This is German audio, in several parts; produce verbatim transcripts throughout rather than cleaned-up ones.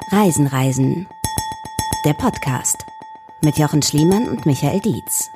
Reisen, Reisen. Der Podcast mit Jochen Schliemann und Michael Dietz.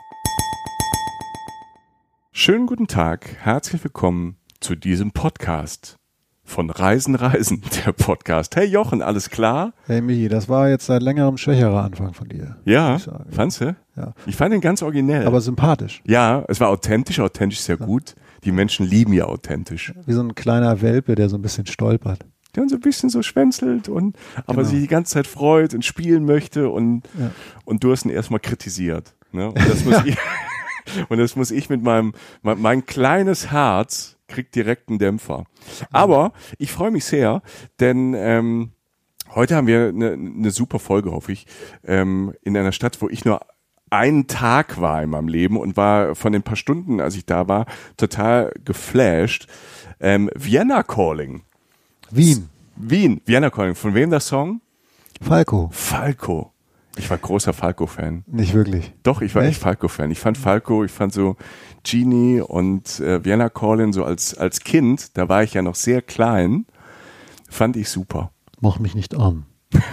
Schönen guten Tag, herzlich willkommen zu diesem Podcast von Reisen, Reisen, der Podcast. Hey Jochen, alles klar? Hey Michi, das war jetzt seit längerem schwächerer Anfang von dir. Ja, fandst du? Ja. Ich fand ihn ganz originell. Aber sympathisch. Ja, es war authentisch, authentisch ist ja gut. Die Menschen lieben ja authentisch. Wie so ein kleiner Welpe, der so ein bisschen stolpert. Der so ein bisschen so schwänzelt und aber Genau. sich die ganze Zeit freut und spielen möchte und, Ja. und du hast ihn erstmal kritisiert. Ne? Und das muss ich und das muss ich mit meinem, mein, mein kleines Herz kriegt direkt einen Dämpfer. Aber ich freue mich sehr, denn ähm, heute haben wir eine, eine super Folge, hoffe ich, ähm, in einer Stadt, wo ich nur einen Tag war in meinem Leben und war von den paar Stunden, als ich da war, total geflasht. Ähm, Vienna Calling. Wien. Wien, Vienna Calling. Von wem der Song? Falco. Falco. Ich war großer Falco-Fan. Nicht wirklich. Doch, ich war echt Echt? Falco-Fan. Ich fand Falco, ich fand so Genie und äh, Vienna Calling so als als Kind, da war ich ja noch sehr klein, fand ich super. Mach mich nicht an.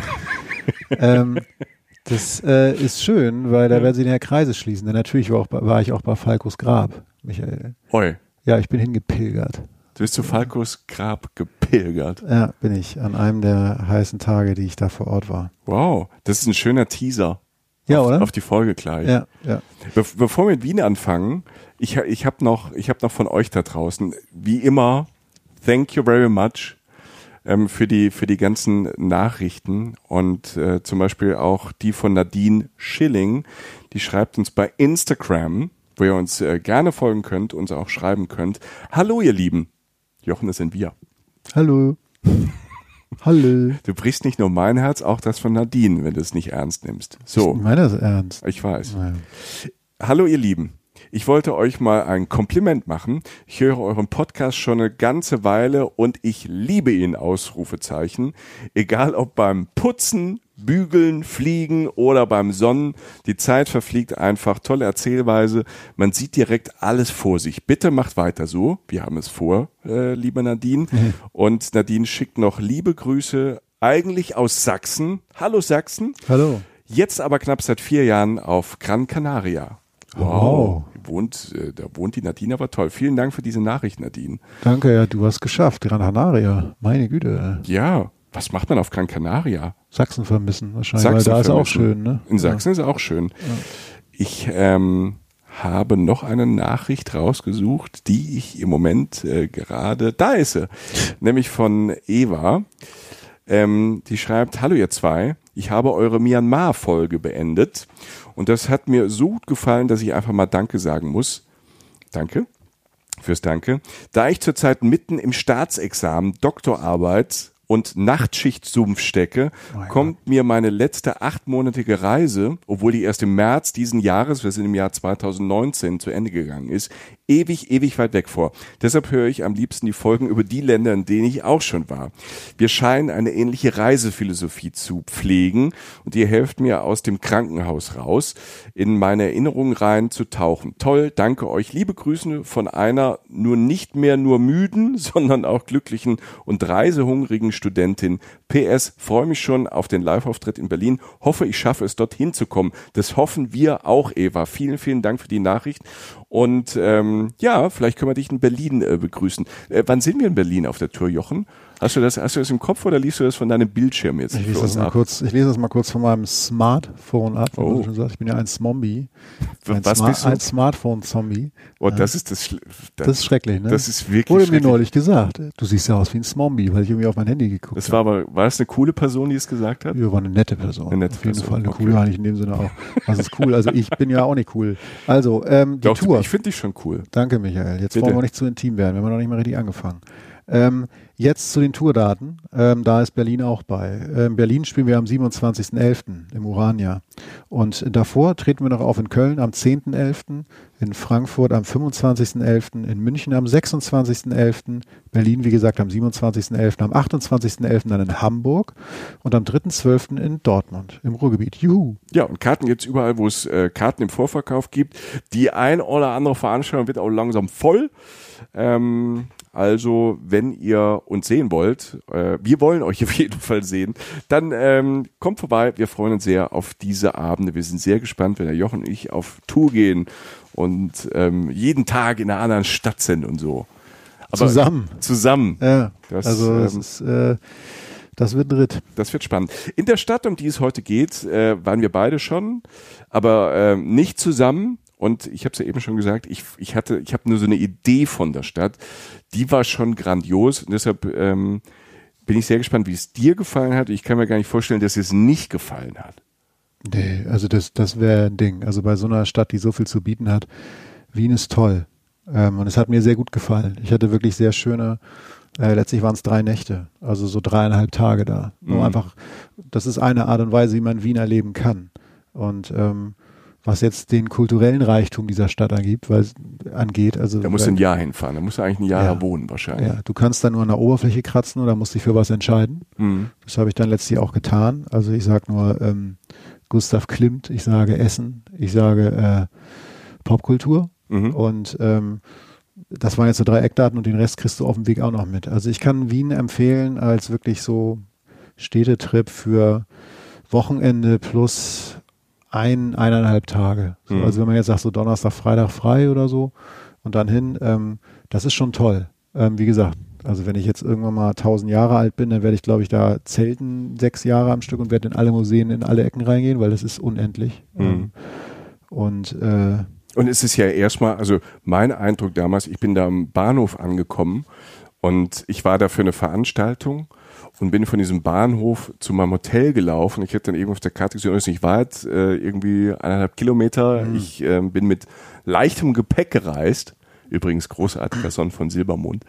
ähm, das äh, ist schön, weil da werden sie ja Kreise schließen. Denn natürlich war, auch, bei- war ich auch bei Falcos Grab, Michael. Oi, Ja, ich bin hingepilgert. du bist zu Falcos Grab gepilgert. Ja, bin ich. An einem der heißen Tage, die ich da vor Ort war. Wow, das ist ein schöner Teaser. Ja, auf, oder? Auf die Folge gleich. Ja, ja. Be bevor wir mit Wien anfangen, ich, ha- ich habe noch, ich hab noch von euch da draußen, wie immer, thank you very much ähm, für die für die ganzen Nachrichten und äh, zum Beispiel auch die von Nadine Schilling, die schreibt uns bei Instagram, wo ihr uns äh, gerne folgen könnt, uns auch schreiben könnt. Hallo ihr Lieben, Jochen, das sind wir. Hallo. Hallo. Du brichst nicht nur mein Herz, auch das von Nadine, wenn du es nicht ernst nimmst. Ich So, meine das ernst. ich weiß. Naja. Hallo ihr Lieben, ich wollte euch mal ein Kompliment machen. Ich höre euren Podcast schon eine ganze Weile und ich liebe ihn, Ausrufezeichen. Egal ob beim Putzen, Bügeln, Fliegen oder beim Sonnen, die Zeit verfliegt einfach. Tolle Erzählweise, man sieht direkt alles vor sich. Bitte macht weiter so, wir haben es vor, äh, liebe Nadine. Mhm. Und Nadine schickt noch liebe Grüße, eigentlich aus Sachsen. Hallo Sachsen. Hallo. Jetzt aber knapp seit vier Jahren auf Gran Canaria. Wow. Wow. Wohnt, äh, da wohnt die Nadine aber toll. Vielen Dank für diese Nachricht, Nadine. Danke, ja, du hast geschafft. Gran Canaria. Meine Güte. Ja, was macht man auf Gran Canaria? Sachsen vermissen wahrscheinlich, Sachsen weil da ist auch vermissen. schön, ne? In Sachsen ist auch schön. Ich ähm, habe noch eine Nachricht rausgesucht, die ich im Moment äh, gerade, da ist sie, nämlich von Eva. Ähm, die schreibt, hallo ihr zwei, ich habe eure Myanmar-Folge beendet und das hat mir so gut gefallen, dass ich einfach mal Danke sagen muss. Danke fürs Danke. Da ich zurzeit mitten im Staatsexamen, Doktorarbeit und Nachtschichtsumpf stecke, Mein kommt mir meine letzte achtmonatige Reise, obwohl die erst im März diesen Jahres, wir sind im Jahr zweitausendneunzehn, zu Ende gegangen ist, ewig, ewig weit weg vor. Deshalb höre ich am liebsten die Folgen über die Länder, in denen ich auch schon war. Wir scheinen eine ähnliche Reisephilosophie zu pflegen und ihr helft mir aus dem Krankenhaus raus, in meine Erinnerungen rein zu tauchen. Toll, danke euch. Liebe Grüße von einer nur nicht mehr nur müden, sondern auch glücklichen und reisehungrigen Studentin. P S, freue mich schon auf den Live-Auftritt in Berlin. Hoffe, ich schaffe es, dorthin zu kommen. Das hoffen wir auch, Eva. Vielen, vielen Dank für die Nachricht. Und ähm, ja, vielleicht können wir dich in Berlin äh, begrüßen. Äh, wann sind wir in Berlin auf der Tour, Jochen? Hast du das, hast du das im Kopf oder liest du das von deinem Bildschirm jetzt Ich für lese, uns das mal ab? kurz, ich lese das mal kurz von meinem Smartphone ab. wie Oh. man schon sagt. Ich bin ja ein Zombie. Ein, Was Smart- bist du? ein Smartphone-Zombie. Oh, das ist das, Schl- das, Das ist schrecklich, ne? das ist wirklich Wurde mir schrecklich. neulich gesagt. Du siehst ja aus wie ein Zombie, weil ich irgendwie auf mein Handy geguckt Das habe. war aber, war das eine coole Person, die es gesagt hat? Wir waren eine nette Person. Eine nette auf jeden Person, Fall eine okay. coole, eigentlich in dem Sinne auch. Was ist cool? Also ich bin ja auch nicht cool. Also, ähm, die Doch, Tour. ich finde dich schon cool. Danke, Michael. Jetzt Bitte. wollen wir nicht zu intim werden. Wir haben noch nicht mal richtig angefangen. Ähm, jetzt zu den Tourdaten. Ähm, da ist Berlin auch bei. Ähm, Berlin spielen wir am siebenundzwanzigsten elften im Urania. Und davor treten wir noch auf in Köln am zehnten elften, in Frankfurt am fünfundzwanzigsten elften, in München am sechsundzwanzigsten elften, Berlin, wie gesagt, am siebenundzwanzigsten elften, am achtundzwanzigsten elften dann in Hamburg und am dritten zwölften in Dortmund im Ruhrgebiet. Juhu! Ja, und Karten gibt's überall, wo es äh, Karten im Vorverkauf gibt. Die ein oder andere Veranstaltung wird auch langsam voll. Ähm, Also, wenn ihr uns sehen wollt, äh, wir wollen euch auf jeden Fall sehen, dann ähm, kommt vorbei. Wir freuen uns sehr auf diese Abende. Wir sind sehr gespannt, wenn der Jochen und ich auf Tour gehen und ähm, jeden Tag in einer anderen Stadt sind und so. Aber zusammen. Zusammen. Ja, das, also ähm, das, ist, äh, das wird ein Ritt. Das wird spannend. In der Stadt, um die es heute geht, äh, waren wir beide schon, aber äh, nicht zusammen. Und ich habe es ja eben schon gesagt, ich, ich hatte, ich habe nur so eine Idee von der Stadt. Die war schon grandios. Und deshalb ähm, bin ich sehr gespannt, wie es dir gefallen hat. Ich kann mir gar nicht vorstellen, dass es nicht gefallen hat. Nee, also das, das wäre ein Ding. Also bei so einer Stadt, die so viel zu bieten hat, Wien ist toll. Ähm, und es hat mir sehr gut gefallen. Ich hatte wirklich sehr schöne, äh, letztlich waren es drei Nächte, also so dreieinhalb Tage da. Mhm. Nur einfach, das ist eine Art und Weise, wie man Wien erleben kann. Und ähm, was jetzt den kulturellen Reichtum dieser Stadt angeht, weil angeht, also da musst du ein Jahr hinfahren, da musst du eigentlich ein Jahr ja, wohnen wahrscheinlich. Ja, du kannst dann nur an der Oberfläche kratzen oder musst dich für was entscheiden. Mhm. Das habe ich dann letztlich auch getan. Also ich sage nur ähm, Gustav Klimt, ich sage Essen, ich sage äh, Popkultur. Mhm. Und ähm, das waren jetzt so drei Eckdaten und den Rest kriegst du auf dem Weg auch noch mit. Also ich kann Wien empfehlen als wirklich so Städtetrip für Wochenende plus ein, eineinhalb Tage. So, mhm. Also wenn man jetzt sagt, so Donnerstag, Freitag frei oder so und dann hin, ähm, das ist schon toll. Ähm, wie gesagt, also wenn ich jetzt irgendwann mal tausend Jahre alt bin, dann werde ich, glaube ich, da zelten sechs Jahre am Stück und werde in alle Museen, in alle Ecken reingehen, weil das ist unendlich. Mhm. Ähm, und äh, Und es ist ja erstmal, also mein Eindruck damals, ich bin da am Bahnhof angekommen und ich war da für eine Veranstaltung und bin von diesem Bahnhof zu meinem Hotel gelaufen. Ich hätte dann eben auf der Karte gesehen, es ist nicht weit, äh, irgendwie eineinhalb Kilometer. Mhm. Ich äh, bin mit leichtem Gepäck gereist. Übrigens großartiger Song von Silbermond.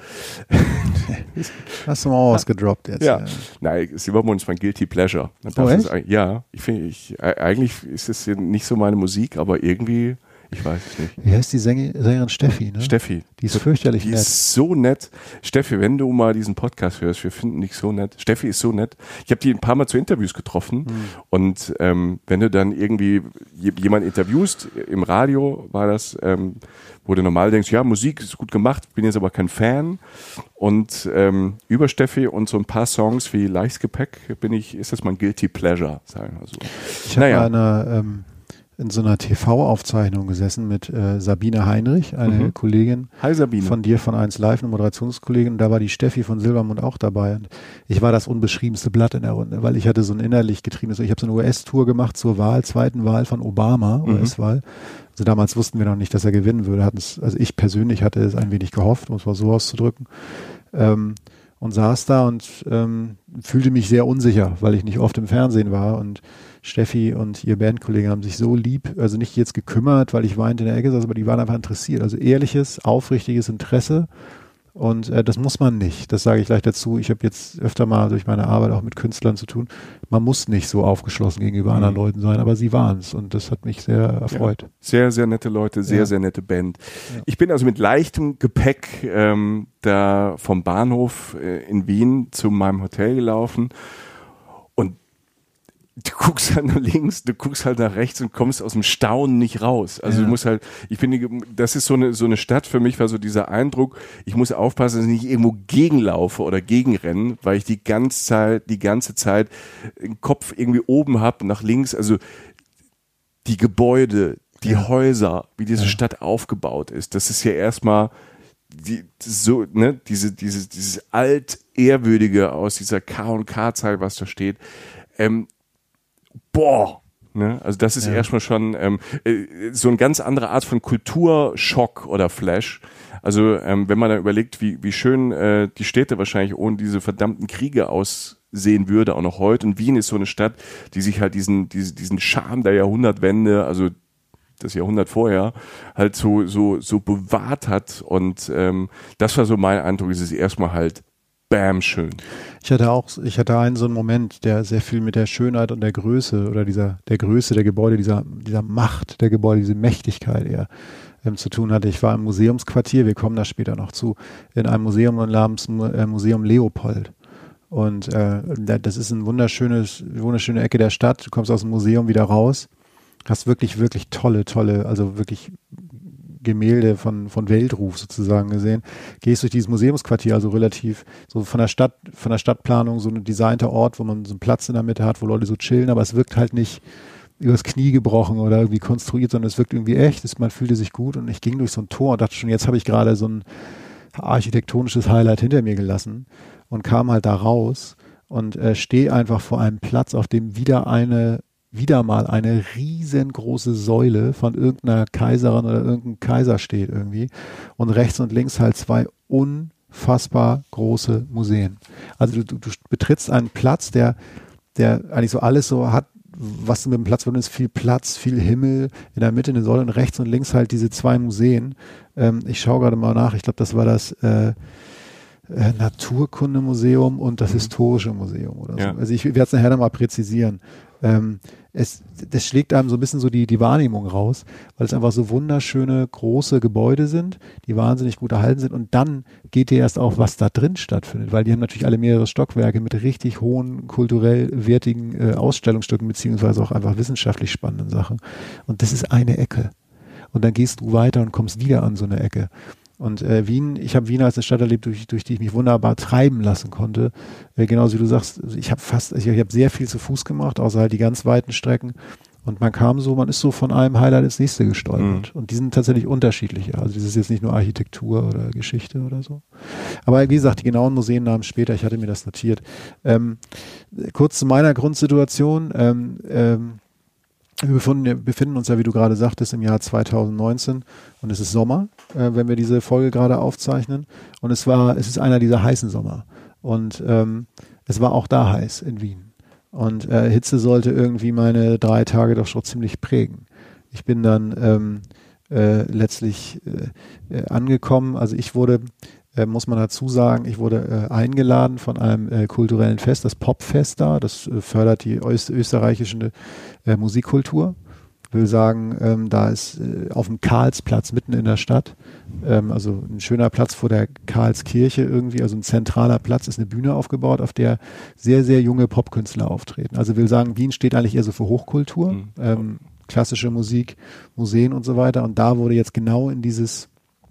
Hast du mal was gedroppt jetzt? Ja, ja. Nein, Silbermond ist mein Guilty Pleasure. Oh, echt? Ist, ja, ich finde, ich, eigentlich ist es nicht so meine Musik, aber irgendwie, ich weiß es nicht. Wie heißt die Sänger, Sängerin Steffi, ne? Steffi. Die ist fürchterlich die nett. Die ist so nett. Steffi, wenn du mal diesen Podcast hörst, wir finden dich so nett. Steffi ist so nett. Ich habe die ein paar Mal zu Interviews getroffen mhm. und ähm, wenn du dann irgendwie jemanden interviewst, im Radio war das, ähm, wo du normal denkst, ja, Musik ist gut gemacht, bin jetzt aber kein Fan. Und ähm, über Steffi und so ein paar Songs wie Leichtes Gepäck bin ich, ist das mein Guilty Pleasure, sagen wir so. Ich habe naja. eine ähm in so einer T V-Aufzeichnung gesessen mit äh, Sabine Heinrich, eine mhm. Kollegin Hi, Sabine. von dir von eins Live, eine Moderationskollegin. Und da war die Steffi von Silbermond auch dabei. Und ich war das unbeschriebenste Blatt in der Runde, weil ich hatte so ein innerlich getriebenes, ich habe so eine U S-Tour gemacht zur Wahl, zweiten Wahl von Obama, mhm. U S-Wahl. Also damals wussten wir noch nicht, dass er gewinnen würde. Hatten es, also ich persönlich hatte es ein wenig gehofft, um es mal so auszudrücken. Ähm, und saß da und ähm, fühlte mich sehr unsicher, weil ich nicht oft im Fernsehen war und Steffi und ihr Bandkollegen haben sich so lieb, also nicht jetzt gekümmert, weil ich weinte in der Ecke saß, aber die waren einfach interessiert. Also ehrliches, aufrichtiges Interesse und äh, das muss man nicht. Das sage ich gleich dazu. Ich habe jetzt öfter mal durch meine Arbeit auch mit Künstlern zu tun. Man muss nicht so aufgeschlossen gegenüber mhm. anderen Leuten sein, aber sie waren es und das hat mich sehr erfreut. Ja. Sehr, sehr nette Leute, sehr, ja. sehr nette Band. Ja. Ich bin also mit leichtem Gepäck ähm, da vom Bahnhof äh, in Wien zu meinem Hotel gelaufen. Du guckst halt nach links, du guckst halt nach rechts und kommst aus dem Staunen nicht raus. Also ja. du musst halt, ich finde, das ist so eine so eine Stadt für mich, war so dieser Eindruck, ich muss aufpassen, dass ich nicht irgendwo gegenlaufe oder gegenrenne, weil ich die ganze Zeit, die ganze Zeit den Kopf irgendwie oben habe, nach links, also die Gebäude, die ja. Häuser, wie diese ja. Stadt aufgebaut ist, das ist ja erstmal die, so, ne, diese, diese, dieses altehrwürdige aus dieser K und K-Zeit, was da steht, ähm, boah, ne? Also das ist ja. erstmal schon ähm, äh, so eine ganz andere Art von Kulturschock oder Flash. Also ähm, wenn man da überlegt, wie wie schön äh, die Städte wahrscheinlich ohne diese verdammten Kriege aussehen würde, auch noch heute. Und Wien ist so eine Stadt, die sich halt diesen diese, diesen Charme der Jahrhundertwende, also das Jahrhundert vorher, halt so so so bewahrt hat. Und ähm, das war so mein Eindruck, es ist erstmal halt bam, schön. Ich hatte auch, ich hatte einen so einen Moment, der sehr viel mit der Schönheit und der Größe oder dieser, der Größe der Gebäude, dieser, dieser Macht der Gebäude, diese Mächtigkeit eher ähm, zu tun hatte. Ich war im Museumsquartier, wir kommen da später noch zu, in einem Museum namens äh, Museum Leopold. Und äh, das ist ein wunderschönes, wunderschöne Ecke der Stadt. Du kommst aus dem Museum wieder raus, hast wirklich, wirklich tolle, tolle, also wirklich Gemälde von, von Weltruf sozusagen gesehen. Gehst durch dieses Museumsquartier, also relativ so von der Stadt, von der Stadtplanung so ein designter Ort, wo man so einen Platz in der Mitte hat, wo Leute so chillen, aber es wirkt halt nicht übers Knie gebrochen oder irgendwie konstruiert, sondern es wirkt irgendwie echt, es, man fühlte sich gut und ich ging durch so ein Tor und dachte schon, jetzt habe ich gerade so ein architektonisches Highlight hinter mir gelassen und kam halt da raus und äh, stehe einfach vor einem Platz, auf dem wieder eine, wieder mal eine riesengroße Säule von irgendeiner Kaiserin oder irgendeinem Kaiser steht irgendwie und rechts und links halt zwei unfassbar große Museen. Also du, du betrittst einen Platz, der, der eigentlich so alles so hat, was du mit dem Platz verbindest, viel Platz, viel Himmel, in der Mitte eine Säule und rechts und links halt diese zwei Museen. Ähm, ich schaue gerade mal nach, ich glaube, das war das äh, äh, Naturkundemuseum und das Historische Museum oder so. Ja. Also ich werde es nachher nochmal präzisieren. Ähm, es, das schlägt einem so ein bisschen so die, die Wahrnehmung raus, weil es einfach so wunderschöne, große Gebäude sind, die wahnsinnig gut erhalten sind und dann geht dir erst auf, was da drin stattfindet, weil die haben natürlich alle mehrere Stockwerke mit richtig hohen, kulturell wertigen äh, Ausstellungsstücken beziehungsweise auch einfach wissenschaftlich spannenden Sachen und das ist eine Ecke und dann gehst du weiter und kommst wieder an so eine Ecke. Und äh, Wien, ich habe Wien als eine Stadt erlebt, durch, durch die ich mich wunderbar treiben lassen konnte. Äh, genauso wie du sagst, ich habe fast, ich, ich habe sehr viel zu Fuß gemacht, außer halt die ganz weiten Strecken. Und man kam so, man ist so von einem Highlight ins nächste gestolpert. Mhm. Und die sind tatsächlich unterschiedliche. Also das ist jetzt nicht nur Architektur oder Geschichte oder so. Aber wie gesagt, die genauen Museennamen später, ich hatte mir das notiert. Ähm, kurz zu meiner Grundsituation. Ähm, ähm, Wir befinden, befinden uns ja, wie du gerade sagtest, im Jahr zweitausendneunzehn und es ist Sommer, äh, wenn wir diese Folge gerade aufzeichnen. Und es war, es ist einer dieser heißen Sommer. Und ähm, es war auch da heiß in Wien. Und äh, Hitze sollte irgendwie meine drei Tage doch schon ziemlich prägen. Ich bin dann ähm, äh, letztlich äh, äh, angekommen. Also ich wurde, äh, muss man dazu sagen, ich wurde äh, eingeladen von einem äh, kulturellen Fest, das Popfest da. Das äh, fördert die öst- österreichische äh, Musikkultur. Ich will sagen, ähm, da ist äh, auf dem Karlsplatz mitten in der Stadt, ähm, also ein schöner Platz vor der Karlskirche irgendwie, also ein zentraler Platz, ist eine Bühne aufgebaut, auf der sehr, sehr junge Popkünstler auftreten. Also will sagen, Wien steht eigentlich eher so für Hochkultur, mhm. ähm, klassische Musik, Museen und so weiter. Und da wurde jetzt genau in dieses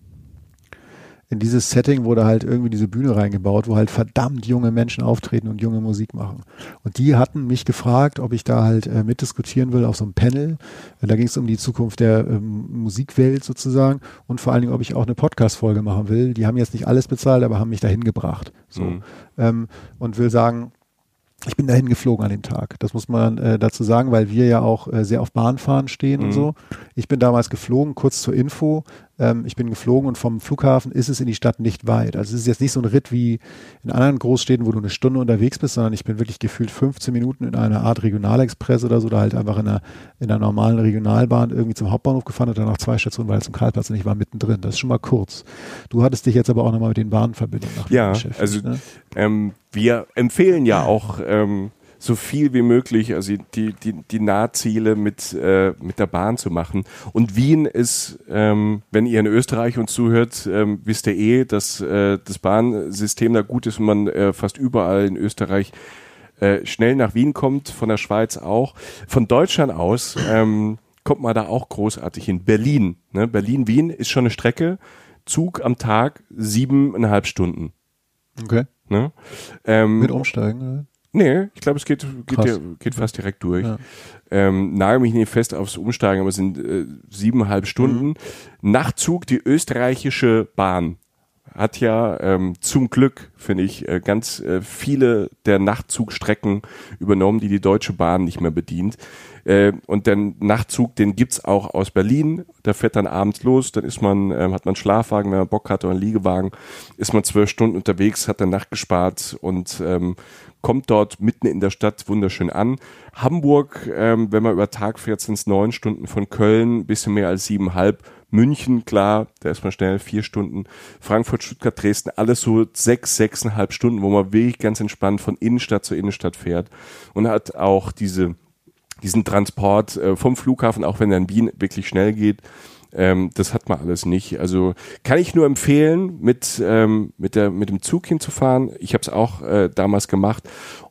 in dieses Setting wurde halt irgendwie diese Bühne reingebaut, wo halt verdammt junge Menschen auftreten und junge Musik machen. Und die hatten mich gefragt, ob ich da halt äh, mitdiskutieren will auf so einem Panel. Äh, da ging es um die Zukunft der ähm, Musikwelt sozusagen und vor allen Dingen, ob ich auch eine Podcast-Folge machen will. Die haben jetzt nicht alles bezahlt, aber haben mich dahin gebracht. So. Mhm. Ähm, und will sagen, ich bin dahin geflogen an dem Tag. Das muss man äh, dazu sagen, weil wir ja auch äh, sehr auf Bahnfahren stehen mhm. und so. Ich bin damals geflogen, kurz zur Info. Ähm, ich bin geflogen und vom Flughafen ist es in die Stadt nicht weit. Also es ist jetzt nicht so ein Ritt wie in anderen Großstädten, wo du eine Stunde unterwegs bist, sondern ich bin wirklich gefühlt fünfzehn Minuten in einer Art Regionalexpress oder so, oder halt einfach in einer, in einer normalen Regionalbahn irgendwie zum Hauptbahnhof gefahren und dann noch zwei Stationen weiter zum Karlsplatz und ich war mittendrin. Das ist schon mal kurz. Du hattest dich jetzt aber auch nochmal mit den Bahnverbindungen nach Ja, also ne? ähm, wir empfehlen ja auch ähm, so viel wie möglich, also die, die, die Nahziele mit, äh, mit der Bahn zu machen. Und Wien ist, ähm, wenn ihr in Österreich uns zuhört, ähm, wisst ihr eh, dass äh, das Bahnsystem da gut ist und man äh, fast überall in Österreich äh, schnell nach Wien kommt, von der Schweiz auch. Von Deutschland aus ähm, kommt man da auch großartig hin. Berlin, ne? Berlin-Wien ist schon eine Strecke, Zug am Tag, siebeneinhalb Stunden. Okay. Ne? Ähm, mit Umsteigen, oder? Nee, ich glaube, es geht, geht, der, geht fast direkt durch. Ja. Ähm, nagel mich nicht fest aufs Umsteigen, aber es sind äh, siebeneinhalb Stunden. Mhm. Nachtzug, die österreichische Bahn hat ja ähm, zum Glück, finde ich, äh, ganz äh, viele der Nachtzugstrecken übernommen, die die Deutsche Bahn nicht mehr bedient. Äh, und der Nachtzug, den gibt's auch aus Berlin. Der fährt dann abends los, dann ist man, äh, hat man einen Schlafwagen, wenn man Bock hat, oder einen Liegewagen, ist man zwölf Stunden unterwegs, hat dann Nacht gespart und ähm, kommt dort mitten in der Stadt wunderschön an. Hamburg, ähm, wenn man über Tag fährt, sind es neun Stunden von Köln, bisschen mehr als siebeneinhalb. München, klar, da ist man schnell vier Stunden. Frankfurt, Stuttgart, Dresden, alles so sechs, sechseinhalb Stunden, wo man wirklich ganz entspannt von Innenstadt zu Innenstadt fährt und hat auch diese, diesen Transport äh, vom Flughafen, auch wenn er in Wien wirklich schnell geht. Ähm, das hat man alles nicht. Also kann ich nur empfehlen, mit ähm, mit der mit dem Zug hinzufahren. Ich habe es auch äh, damals gemacht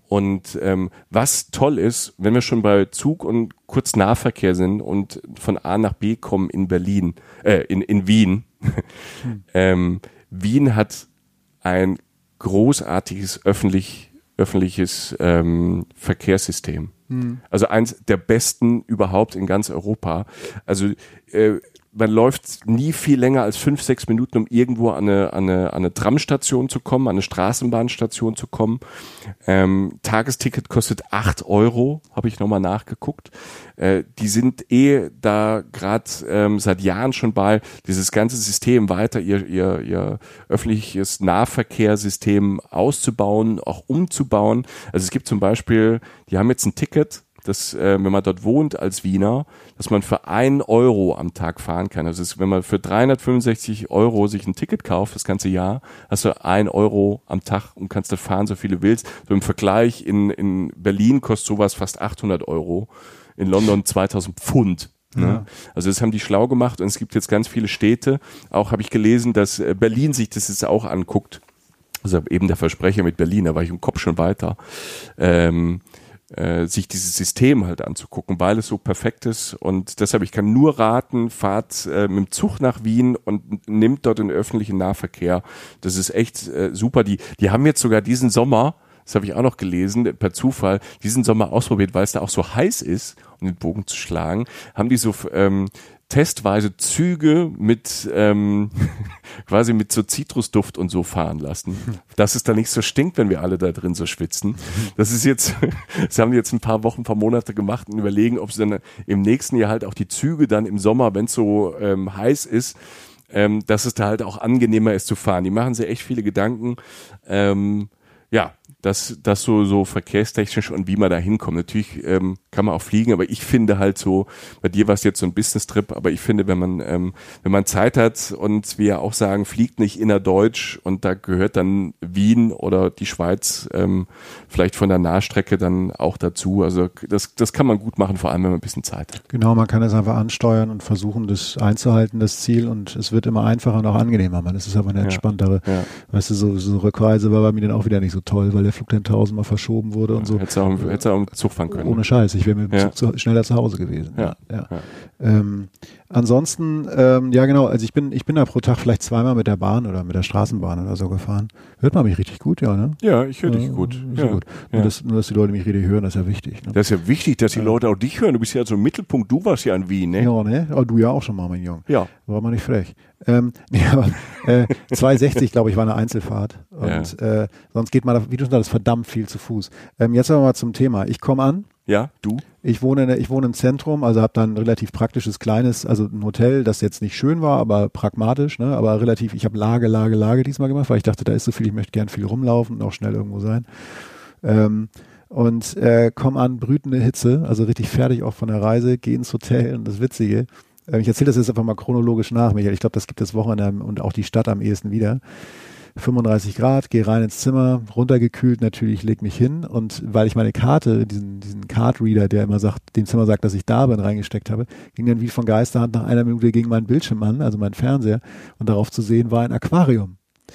Und ähm, was toll ist, wenn wir schon bei Zug und Kurznahverkehr sind und von A nach B kommen in Berlin, äh, in, in Wien. Hm. ähm, Wien hat ein großartiges öffentlich, öffentliches ähm, Verkehrssystem. Hm. Also eins der besten überhaupt in ganz Europa. Also äh, man läuft nie viel länger als fünf, sechs Minuten, um irgendwo an eine, an eine, an eine Tramstation zu kommen, an eine Straßenbahnstation zu kommen. Ähm, Tagesticket kostet acht Euro, habe ich nochmal nachgeguckt. Äh, die sind eh da gerade ähm, seit Jahren schon bei, dieses ganze System weiter, ihr, ihr, ihr öffentliches Nahverkehrssystem auszubauen, auch umzubauen. Also es gibt zum Beispiel, die haben jetzt ein Ticket, dass, äh, wenn man dort wohnt als Wiener, dass man für ein Euro am Tag fahren kann. Also es, wenn man für dreihundertfünfundsechzig Euro sich ein Ticket kauft, das ganze Jahr, hast du ein Euro am Tag und kannst da fahren, so viel du willst. So im Vergleich in, in Berlin kostet sowas fast achthundert Euro, in London zweitausend Pfund. Ne? Ja. Also das haben die schlau gemacht und es gibt jetzt ganz viele Städte. Auch habe ich gelesen, dass Berlin sich das jetzt auch anguckt. Also eben der Versprecher mit Berlin, da war ich im Kopf schon weiter. Ähm, Äh, sich dieses System halt anzugucken, weil es so perfekt ist und deshalb, ich kann nur raten, fahrt äh, mit dem Zug nach Wien und nimmt dort den öffentlichen Nahverkehr. Das ist echt äh, super. Die, die haben jetzt sogar diesen Sommer, das habe ich auch noch gelesen, per Zufall, diesen Sommer ausprobiert, weil es da auch so heiß ist, um den Bogen zu schlagen, haben die so ähm, testweise Züge mit ähm, quasi mit so Zitrusduft und so fahren lassen, dass es da nicht so stinkt, wenn wir alle da drin so schwitzen. Das ist jetzt, das haben die jetzt ein paar Wochen, ein paar Monate gemacht und überlegen, ob sie dann im nächsten Jahr halt auch die Züge dann im Sommer, wenn es so ähm, heiß ist, ähm, dass es da halt auch angenehmer ist zu fahren. Die machen sich echt viele Gedanken. Ähm, ja, das, das so, so verkehrstechnisch und wie man da hinkommt. Natürlich ähm, kann man auch fliegen, aber ich finde halt so, bei dir war es jetzt so ein Business-Trip, aber ich finde, wenn man, ähm, wenn man Zeit hat und wir ja auch sagen, fliegt nicht innerdeutsch und da gehört dann Wien oder die Schweiz ähm, vielleicht von der Nahstrecke dann auch dazu. Also das, das kann man gut machen, vor allem wenn man ein bisschen Zeit hat. Genau, man kann es einfach ansteuern und versuchen, das einzuhalten, das Ziel, und es wird immer einfacher und auch angenehmer. Man, es ist aber eine entspanntere, ja, ja. Weißt du, so, so Rückreise war bei mir dann auch wieder nicht so toll, weil der Flug dann tausendmal verschoben wurde und so. Hättest du auch, hättest du auch im Zug fahren können. Ohne Scheiß, ich wäre mit dem ja. Zug zu, schneller zu Hause gewesen. Ja. Ja. Ja. Ähm, ansonsten, ähm, ja genau, also ich bin, ich bin da pro Tag vielleicht zweimal mit der Bahn oder mit der Straßenbahn oder so gefahren. Hört man mich richtig gut, ja, ne? Ja, ich höre dich äh, gut. Ja. Ja. gut. Nur, ja. dass, nur, dass die Leute mich richtig hören, das ist ja wichtig. Ne? Das ist ja wichtig, dass die Leute auch dich hören. Du bist ja so im Mittelpunkt, du warst ja in Wien, ne? Ja, ne? Aber du ja auch schon mal, mein Junge. Ja. War mal nicht frech. Ähm, nee, aber äh, zwei sechzig, glaube ich, war eine Einzelfahrt. Und ja. äh, sonst geht man, wie du schon sagst, verdammt viel zu Fuß. Ähm, jetzt aber mal zum Thema. Ich komme an. Ja, du? Ich wohne, in, ich wohne im Zentrum, also habe dann ein relativ praktisches kleines, also ein Hotel, das jetzt nicht schön war, aber pragmatisch, ne? Aber relativ, ich habe Lage, Lage, Lage diesmal gemacht, weil ich dachte, da ist so viel, ich möchte gern viel rumlaufen und auch schnell irgendwo sein. Ähm, und äh, komm an, brütende Hitze, also richtig fertig auch von der Reise, gehe ins Hotel und das Witzige, äh, ich erzähle das jetzt einfach mal chronologisch nach, Michael, ich glaube, das gibt das Wochenende und auch die Stadt am ehesten wieder. fünfunddreißig Grad, gehe rein ins Zimmer, runtergekühlt natürlich, leg mich hin, und weil ich meine Karte, diesen, diesen Card-Reader, der immer sagt, dem Zimmer sagt, dass ich da bin, reingesteckt habe, ging dann wie von Geisterhand nach einer Minute gegen meinen Bildschirm an, also meinen Fernseher, und darauf zu sehen war ein Aquarium.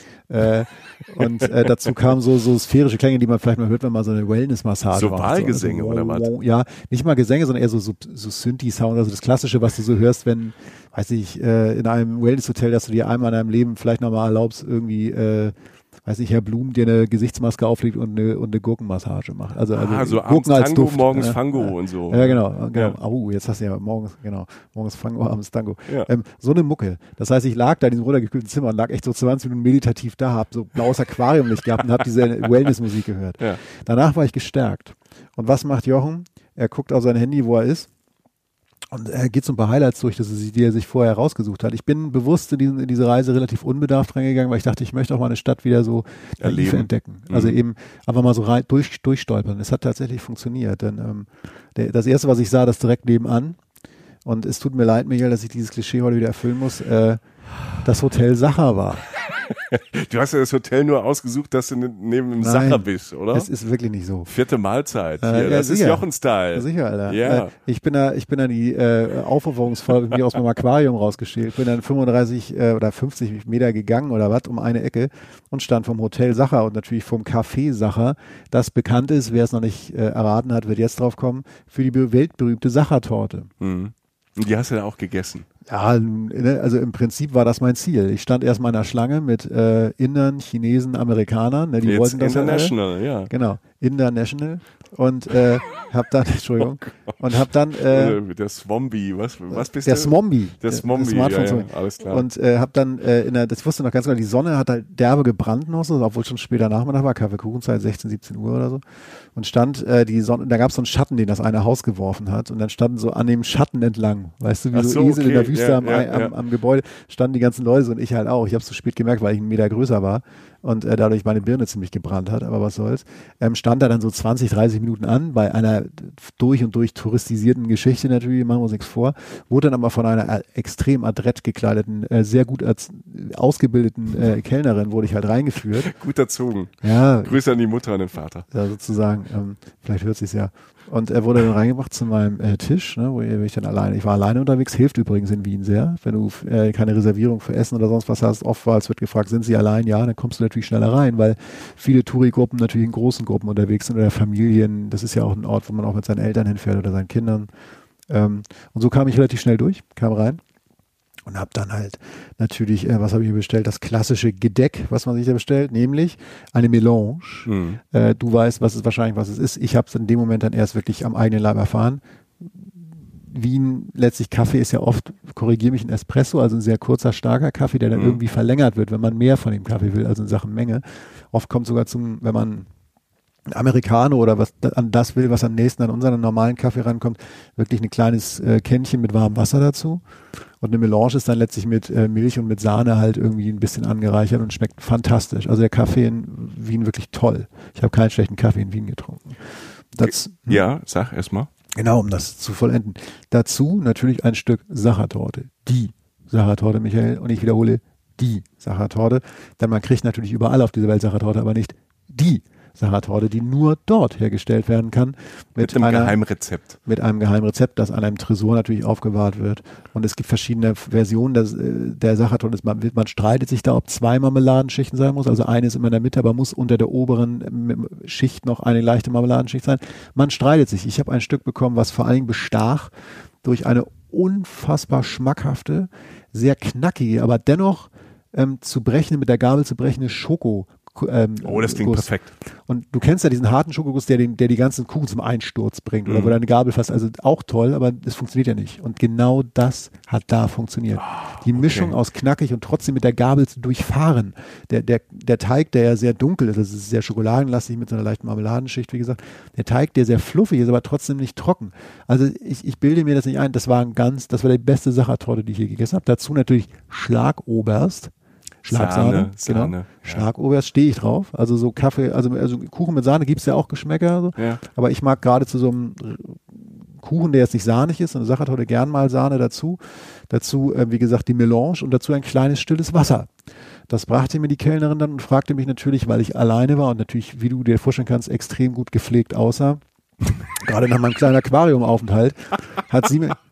Äh, und äh, dazu kamen so, so sphärische Klänge, die man vielleicht mal hört, wenn man so eine Wellness-Massage so macht. Wahlgesänge so, also, oder was? Ja, nicht mal Gesänge, sondern eher so, so, so Synthi-Sound, also das Klassische, was du so hörst, wenn, weiß ich, äh, in einem Wellness-Hotel, dass du dir einmal in deinem Leben vielleicht nochmal erlaubst, irgendwie, äh, weiß nicht, Herr Blum dir eine Gesichtsmaske auflegt und eine, und eine Gurkenmassage macht. Also, also ah, so Gurken abends als Tango, Duft. morgens ja, Fango ja. und so. Ja, genau. genau. Ja. Oh, jetzt hast du ja morgens, genau, morgens Fango, abends Tango. Ja. Ähm, so eine Mucke. Das heißt, ich lag da in diesem runtergekühlten Zimmer und lag echt so zwanzig Minuten meditativ da, hab so blaues Aquariumlicht gehabt und hab diese Wellness-Musik gehört. Ja. Danach war ich gestärkt. Und was macht Jochen? Er guckt auf sein Handy, wo er ist. Und er geht so ein paar Highlights durch, dass er sich, die er sich vorher rausgesucht hat. Ich bin bewusst in, diesen, in diese Reise relativ unbedarft reingegangen, weil ich dachte, ich möchte auch mal eine Stadt wieder so naiv entdecken. Also mhm. eben einfach mal so rein, durch, durchstolpern. Es hat tatsächlich funktioniert. Denn ähm, der, das Erste, was ich sah, das direkt nebenan. Und es tut mir leid, Michael, dass ich dieses Klischee heute wieder erfüllen muss. Äh, das Hotel Sacher war. Du hast ja das Hotel nur ausgesucht, dass du neben dem Nein, Sacher bist, oder? Das ist wirklich nicht so. Vierte Mahlzeit. Äh, Hier, ja, das sicher. ist Jochen-Style. Sicher, Alter. Ja. Äh, ich bin da, ich bin da die äh, Aufopferungsfolge mir aus meinem Aquarium rausgeschält. Bin dann fünfunddreißig äh, oder fünfzig Meter gegangen oder was um eine Ecke und stand vom Hotel Sacher und natürlich vom Café Sacher, das bekannt ist, wer es noch nicht äh, erraten hat, wird jetzt drauf kommen, für die be- weltberühmte Sachertorte. Mhm. Und die hast du dann auch gegessen. Ja, ne, also im Prinzip war das mein Ziel. Ich stand erst mal in einer Schlange mit äh, Indern, Chinesen, Amerikanern. Ne, die Jetzt wollten das International, alle. ja. Genau, International. Und äh, hab dann, Entschuldigung, und hab dann äh, der Swombi, was, was bist der du? Swombi, Der Swombi, ja, ja, alles klar. Und äh, hab dann äh, in der, das wusste noch ganz genau, die Sonne hat halt derbe gebrannt noch so, obwohl schon später Nachmittag war, Kaffeekuchenzeit, sechzehn, siebzehn Uhr oder so. Und stand äh, die Sonne, da gab es so einen Schatten, den das eine Haus geworfen hat. Und dann standen so an dem Schatten entlang, weißt du, wie Ach so, so, Esel okay, in der Wüste ja, am, ja, am, ja. am Gebäude, standen die ganzen Leute so und ich halt auch. Ich habe es zu spät gemerkt, weil ich einen Meter größer war und äh, dadurch meine Birne ziemlich gebrannt hat, aber was soll's. Ähm, stand da dann so zwanzig, dreißig Minuten an, bei einer durch und durch touristisierten Geschichte natürlich, machen wir uns nichts vor, wurde dann aber von einer äh, extrem adrett gekleideten, äh, sehr gut als, ausgebildeten äh, Kellnerin wurde ich halt reingeführt. Gut erzogen. Ja, Grüße an die Mutter und den Vater. ja, sozusagen, ähm, vielleicht hört sich's ja. Und er wurde dann reingebracht zu meinem äh, Tisch, ne, wo ich dann alleine, ich war alleine unterwegs, hilft übrigens in Wien sehr, wenn du äh, keine Reservierung für Essen oder sonst was hast, oft war, es wird gefragt, sind sie allein? Ja, dann kommst du natürlich schneller rein, weil viele Touri-Gruppen natürlich in großen Gruppen unterwegs sind oder Familien, das ist ja auch ein Ort, wo man auch mit seinen Eltern hinfährt oder seinen Kindern. Ähm, und so kam ich relativ schnell durch, kam rein. Und habe dann halt natürlich, äh, was habe ich mir bestellt? Das klassische Gedeck, was man sich da bestellt, nämlich eine Melange. Mhm. Äh, du weißt, was es wahrscheinlich was es ist. Ich habe es in dem Moment dann erst wirklich am eigenen Leib erfahren. Wien, letztlich Kaffee ist ja oft, korrigiere mich, ein Espresso, also ein sehr kurzer, starker Kaffee, der dann Mhm. irgendwie verlängert wird, wenn man mehr von dem Kaffee will, also in Sachen Menge. Oft kommt sogar zum, wenn man ein Americano oder was an das will, was am nächsten an unseren normalen Kaffee rankommt, wirklich ein kleines äh, Kännchen mit warmem Wasser dazu. Und eine Melange ist dann letztlich mit äh, Milch und mit Sahne halt irgendwie ein bisschen angereichert und schmeckt fantastisch. Also der Kaffee in Wien wirklich toll. Ich habe keinen schlechten Kaffee in Wien getrunken. Das, Ja, sag erstmal. Genau, um das zu vollenden. Dazu natürlich ein Stück Sachertorte. Die Sachertorte, Michael. Und ich wiederhole, die Sachertorte. Denn man kriegt natürlich überall auf dieser Welt Sachertorte, aber nicht die Sachertorte, die nur dort hergestellt werden kann. Mit, Mit, einem einer, Geheimrezept. mit einem Geheimrezept, das an einem Tresor natürlich aufbewahrt wird. Und es gibt verschiedene Versionen des, äh, der Sachertorte. Man, man streitet sich da, ob zwei Marmeladenschichten sein muss. Also eine ist immer in der Mitte, aber muss unter der oberen ähm, Schicht noch eine leichte Marmeladenschicht sein. Man streitet sich. Ich habe ein Stück bekommen, was vor allen Dingen bestach durch eine unfassbar schmackhafte, sehr knackige, aber dennoch ähm, zu brechende, mit der Gabel zu brechende Schoko. Ähm, Oh, das klingt Guss. perfekt. Und du kennst ja diesen harten Schokoguss, der, den, der die ganzen Kuchen zum Einsturz bringt oder Mhm. wo deine Gabel fast, also auch toll, aber das funktioniert ja nicht. Und genau das hat da funktioniert. Die Mischung okay. aus knackig und trotzdem mit der Gabel zu durchfahren. Der, der, der Teig, der ja sehr dunkel ist, das ist sehr schokoladenlastig mit so einer leichten Marmeladenschicht, wie gesagt. Der Teig, der sehr fluffig ist, aber trotzdem nicht trocken. Also ich, ich bilde mir das nicht ein, das war ein ganz, das war die beste Sachertorte, die ich je gegessen habe. Dazu natürlich Schlagoberst. Schlagsahne, Sahne, genau. Sahne, ja. Schlagoberst stehe ich drauf. Also so Kaffee, also, also Kuchen mit Sahne gibt's ja auch Geschmäcker. So. Ja. Aber ich mag gerade zu so einem Kuchen, der jetzt nicht sahnig ist, und Sachertorte gern mal Sahne dazu. Dazu, äh, wie gesagt, die Melange und dazu ein kleines stilles Wasser. Das brachte mir die Kellnerin dann und fragte mich natürlich, weil ich alleine war und natürlich, wie du dir vorstellen kannst, extrem gut gepflegt aussah. Gerade nach meinem kleinen Aquariumaufenthalt hat sie mir,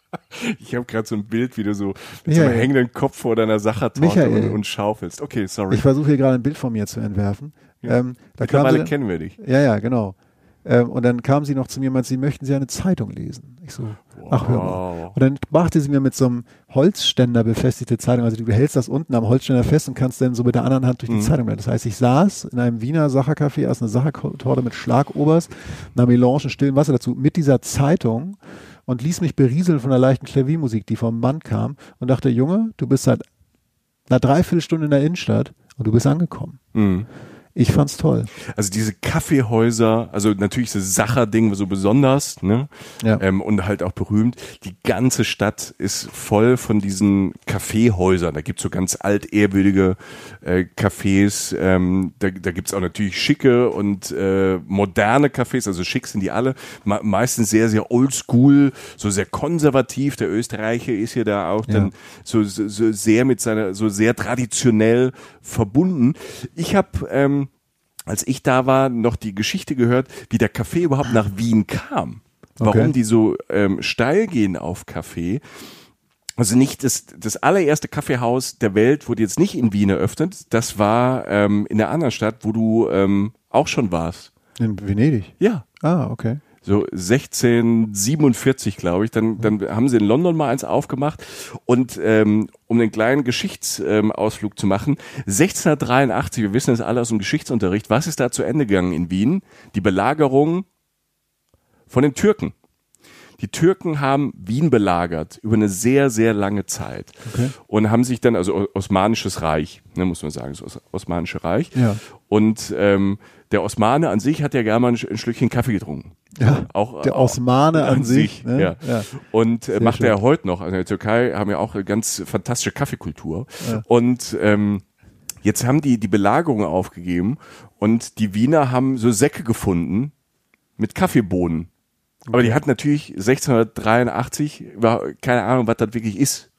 Ich habe gerade so ein Bild, wie du so mit so Michael. einem hängenden Kopf vor deiner Sachertorte Michael. und, und schaufelst. Okay, sorry. ich versuche hier gerade ein Bild von mir zu entwerfen. Ja. Ähm, da kam Mittlerweile sie, kennen wir dich. ja, ja, genau. Ähm, und dann kam sie noch zu mir und meinte, sie möchten Sie eine Zeitung lesen. Ich so, ach hör mal. Wow. Und dann brachte sie mir mit so einem Holzständer befestigte Zeitung, also du hältst das unten am Holzständer fest und kannst dann so mit der anderen Hand durch die Mhm. Zeitung blättern. Das heißt, ich saß in einem Wiener Sachercafé, aß eine Sachertorte mit Schlagoberst, einer Melange und stillem Wasser dazu, mit dieser Zeitung und ließ mich berieseln von der leichten Klaviermusik, die vom Band kam und dachte, Junge, du bist seit einer Dreiviertelstunde in der Innenstadt und du bist angekommen. Mhm. Ich fand's toll. Also diese Kaffeehäuser, also natürlich das Sacher-Ding so besonders, ne? Ja. Ähm, und halt auch berühmt. Die ganze Stadt ist voll von diesen Kaffeehäusern. Da gibt's so ganz altehrwürdige äh, Cafés. Ähm, da, da gibt's auch natürlich schicke und äh, moderne Cafés. Also schick sind die alle. Me- meistens sehr, sehr oldschool, so sehr konservativ. Der Österreicher ist ja da auch Ja. dann so, so, so sehr mit seiner, so sehr traditionell verbunden. Ich habe ähm, als ich da war, noch die Geschichte gehört, wie der Kaffee überhaupt nach Wien kam. Warum Okay. die so ähm, steil gehen auf Kaffee. Also nicht das, das allererste Kaffeehaus der Welt wurde jetzt nicht in Wien eröffnet. Das war ähm, in einer anderen Stadt, wo du ähm, auch schon warst. In Venedig. Ja. Ah, okay. So sechzehnhundertsiebenundvierzig, glaube ich. Dann, dann haben sie in London mal eins aufgemacht. Und ähm, um einen kleinen Geschichtsausflug ähm, Ausflug zu machen, sechzehnhundertdreiundachtzig, wir wissen das alle aus dem Geschichtsunterricht, was ist da zu Ende gegangen in Wien? Die Belagerung von den Türken. Die Türken haben Wien belagert über eine sehr, sehr lange Zeit. Okay. Und haben sich dann, also Osmanisches Reich, ne, muss man sagen, das Osmanische Reich. Ja. Und ähm, der Osmane an sich hat ja gerne mal ein, ein Schlückchen Kaffee getrunken. Ja, auch, der Osmane auch an sich, ne? ja. Ja. Und äh, macht schön. er ja heute noch. Also in der Türkei haben ja auch eine ganz fantastische Kaffeekultur. Ja. Und ähm, jetzt haben die die Belagerung aufgegeben und die Wiener haben so Säcke gefunden mit Kaffeebohnen. Aber die hatten natürlich sechzehnhundertdreiundachtzig, war keine Ahnung, was das wirklich ist.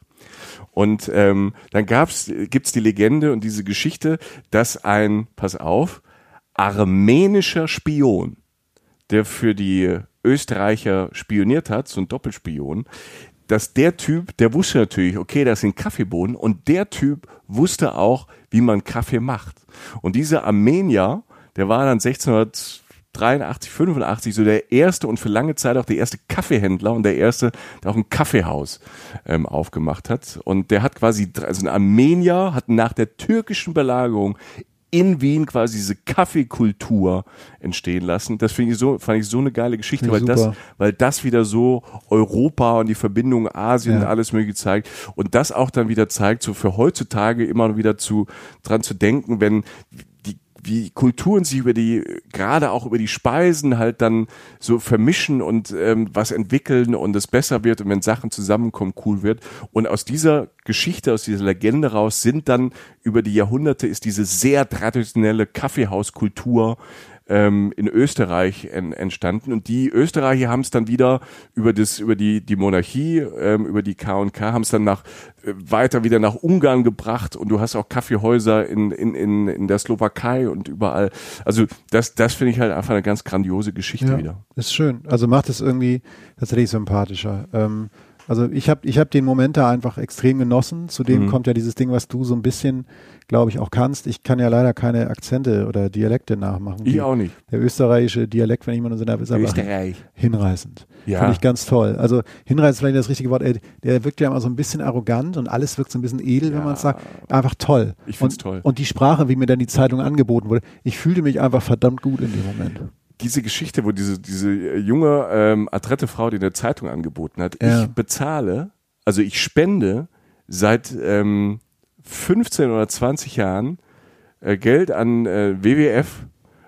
Und ähm, dann gab's, gibt's die Legende und diese Geschichte, dass ein, pass auf, armenischer Spion, der für die Österreicher spioniert hat, so ein Doppelspion, dass der Typ, der wusste natürlich, okay, das sind Kaffeebohnen, und der Typ wusste auch, wie man Kaffee macht. Und dieser Armenier, der war dann sechzehnhundertdreiundachtzig, fünfundachtzig so der erste und für lange Zeit auch der erste Kaffeehändler und der erste, der auch ein Kaffeehaus ähm, aufgemacht hat. Und der hat quasi, also ein Armenier hat nach der türkischen Belagerung in Wien quasi diese Kaffeekultur entstehen lassen. Das finde ich so, fand ich so eine geile Geschichte, Finde weil ich das, super. weil das wieder so Europa und die Verbindung Asien Ja. und alles Mögliche zeigt und das auch dann wieder zeigt, so für heutzutage immer wieder zu, dran zu denken, wenn die, wie Kulturen sich über die, gerade auch über die Speisen halt dann so vermischen und ähm, was entwickeln und es besser wird und wenn Sachen zusammenkommen, cool wird. Und aus dieser Geschichte, aus dieser Legende raus sind dann über die Jahrhunderte ist diese sehr traditionelle Kaffeehauskultur ähm, in Österreich en, entstanden und die Österreicher haben es dann wieder über das über die die Monarchie ähm, über die K und K haben es dann nach äh, weiter wieder nach Ungarn gebracht und du hast auch Kaffeehäuser in in in in der Slowakei und überall. Also das das finde ich halt einfach eine ganz grandiose Geschichte Ja, wieder. ist schön. Also macht es irgendwie tatsächlich sympathischer. Ähm, also ich habe ich hab den Moment da einfach extrem genossen. Zudem Mhm. kommt ja dieses Ding, was du so ein bisschen, glaube ich, auch kannst. Ich kann ja leider keine Akzente oder Dialekte nachmachen. Ich Die- auch nicht. Der österreichische Dialekt, wenn ich mal so habe, ist einfach Österreich. hinreißend. Ja. Finde ich ganz toll. Also hinreißend ist vielleicht das richtige Wort. Er- Der wirkt ja immer so ein bisschen arrogant und alles wirkt so ein bisschen edel, wenn Ja. man es sagt. Einfach toll. Ich find's und, toll. Und die Sprache, wie mir dann die Zeitung angeboten wurde, ich fühlte mich einfach verdammt gut in dem Moment. Diese Geschichte, wo diese diese junge ähm, adrette Frau, die eine Zeitung angeboten hat, Ja. ich bezahle, also ich spende seit ähm, fünfzehn oder zwanzig Jahren äh, Geld an äh, W W F,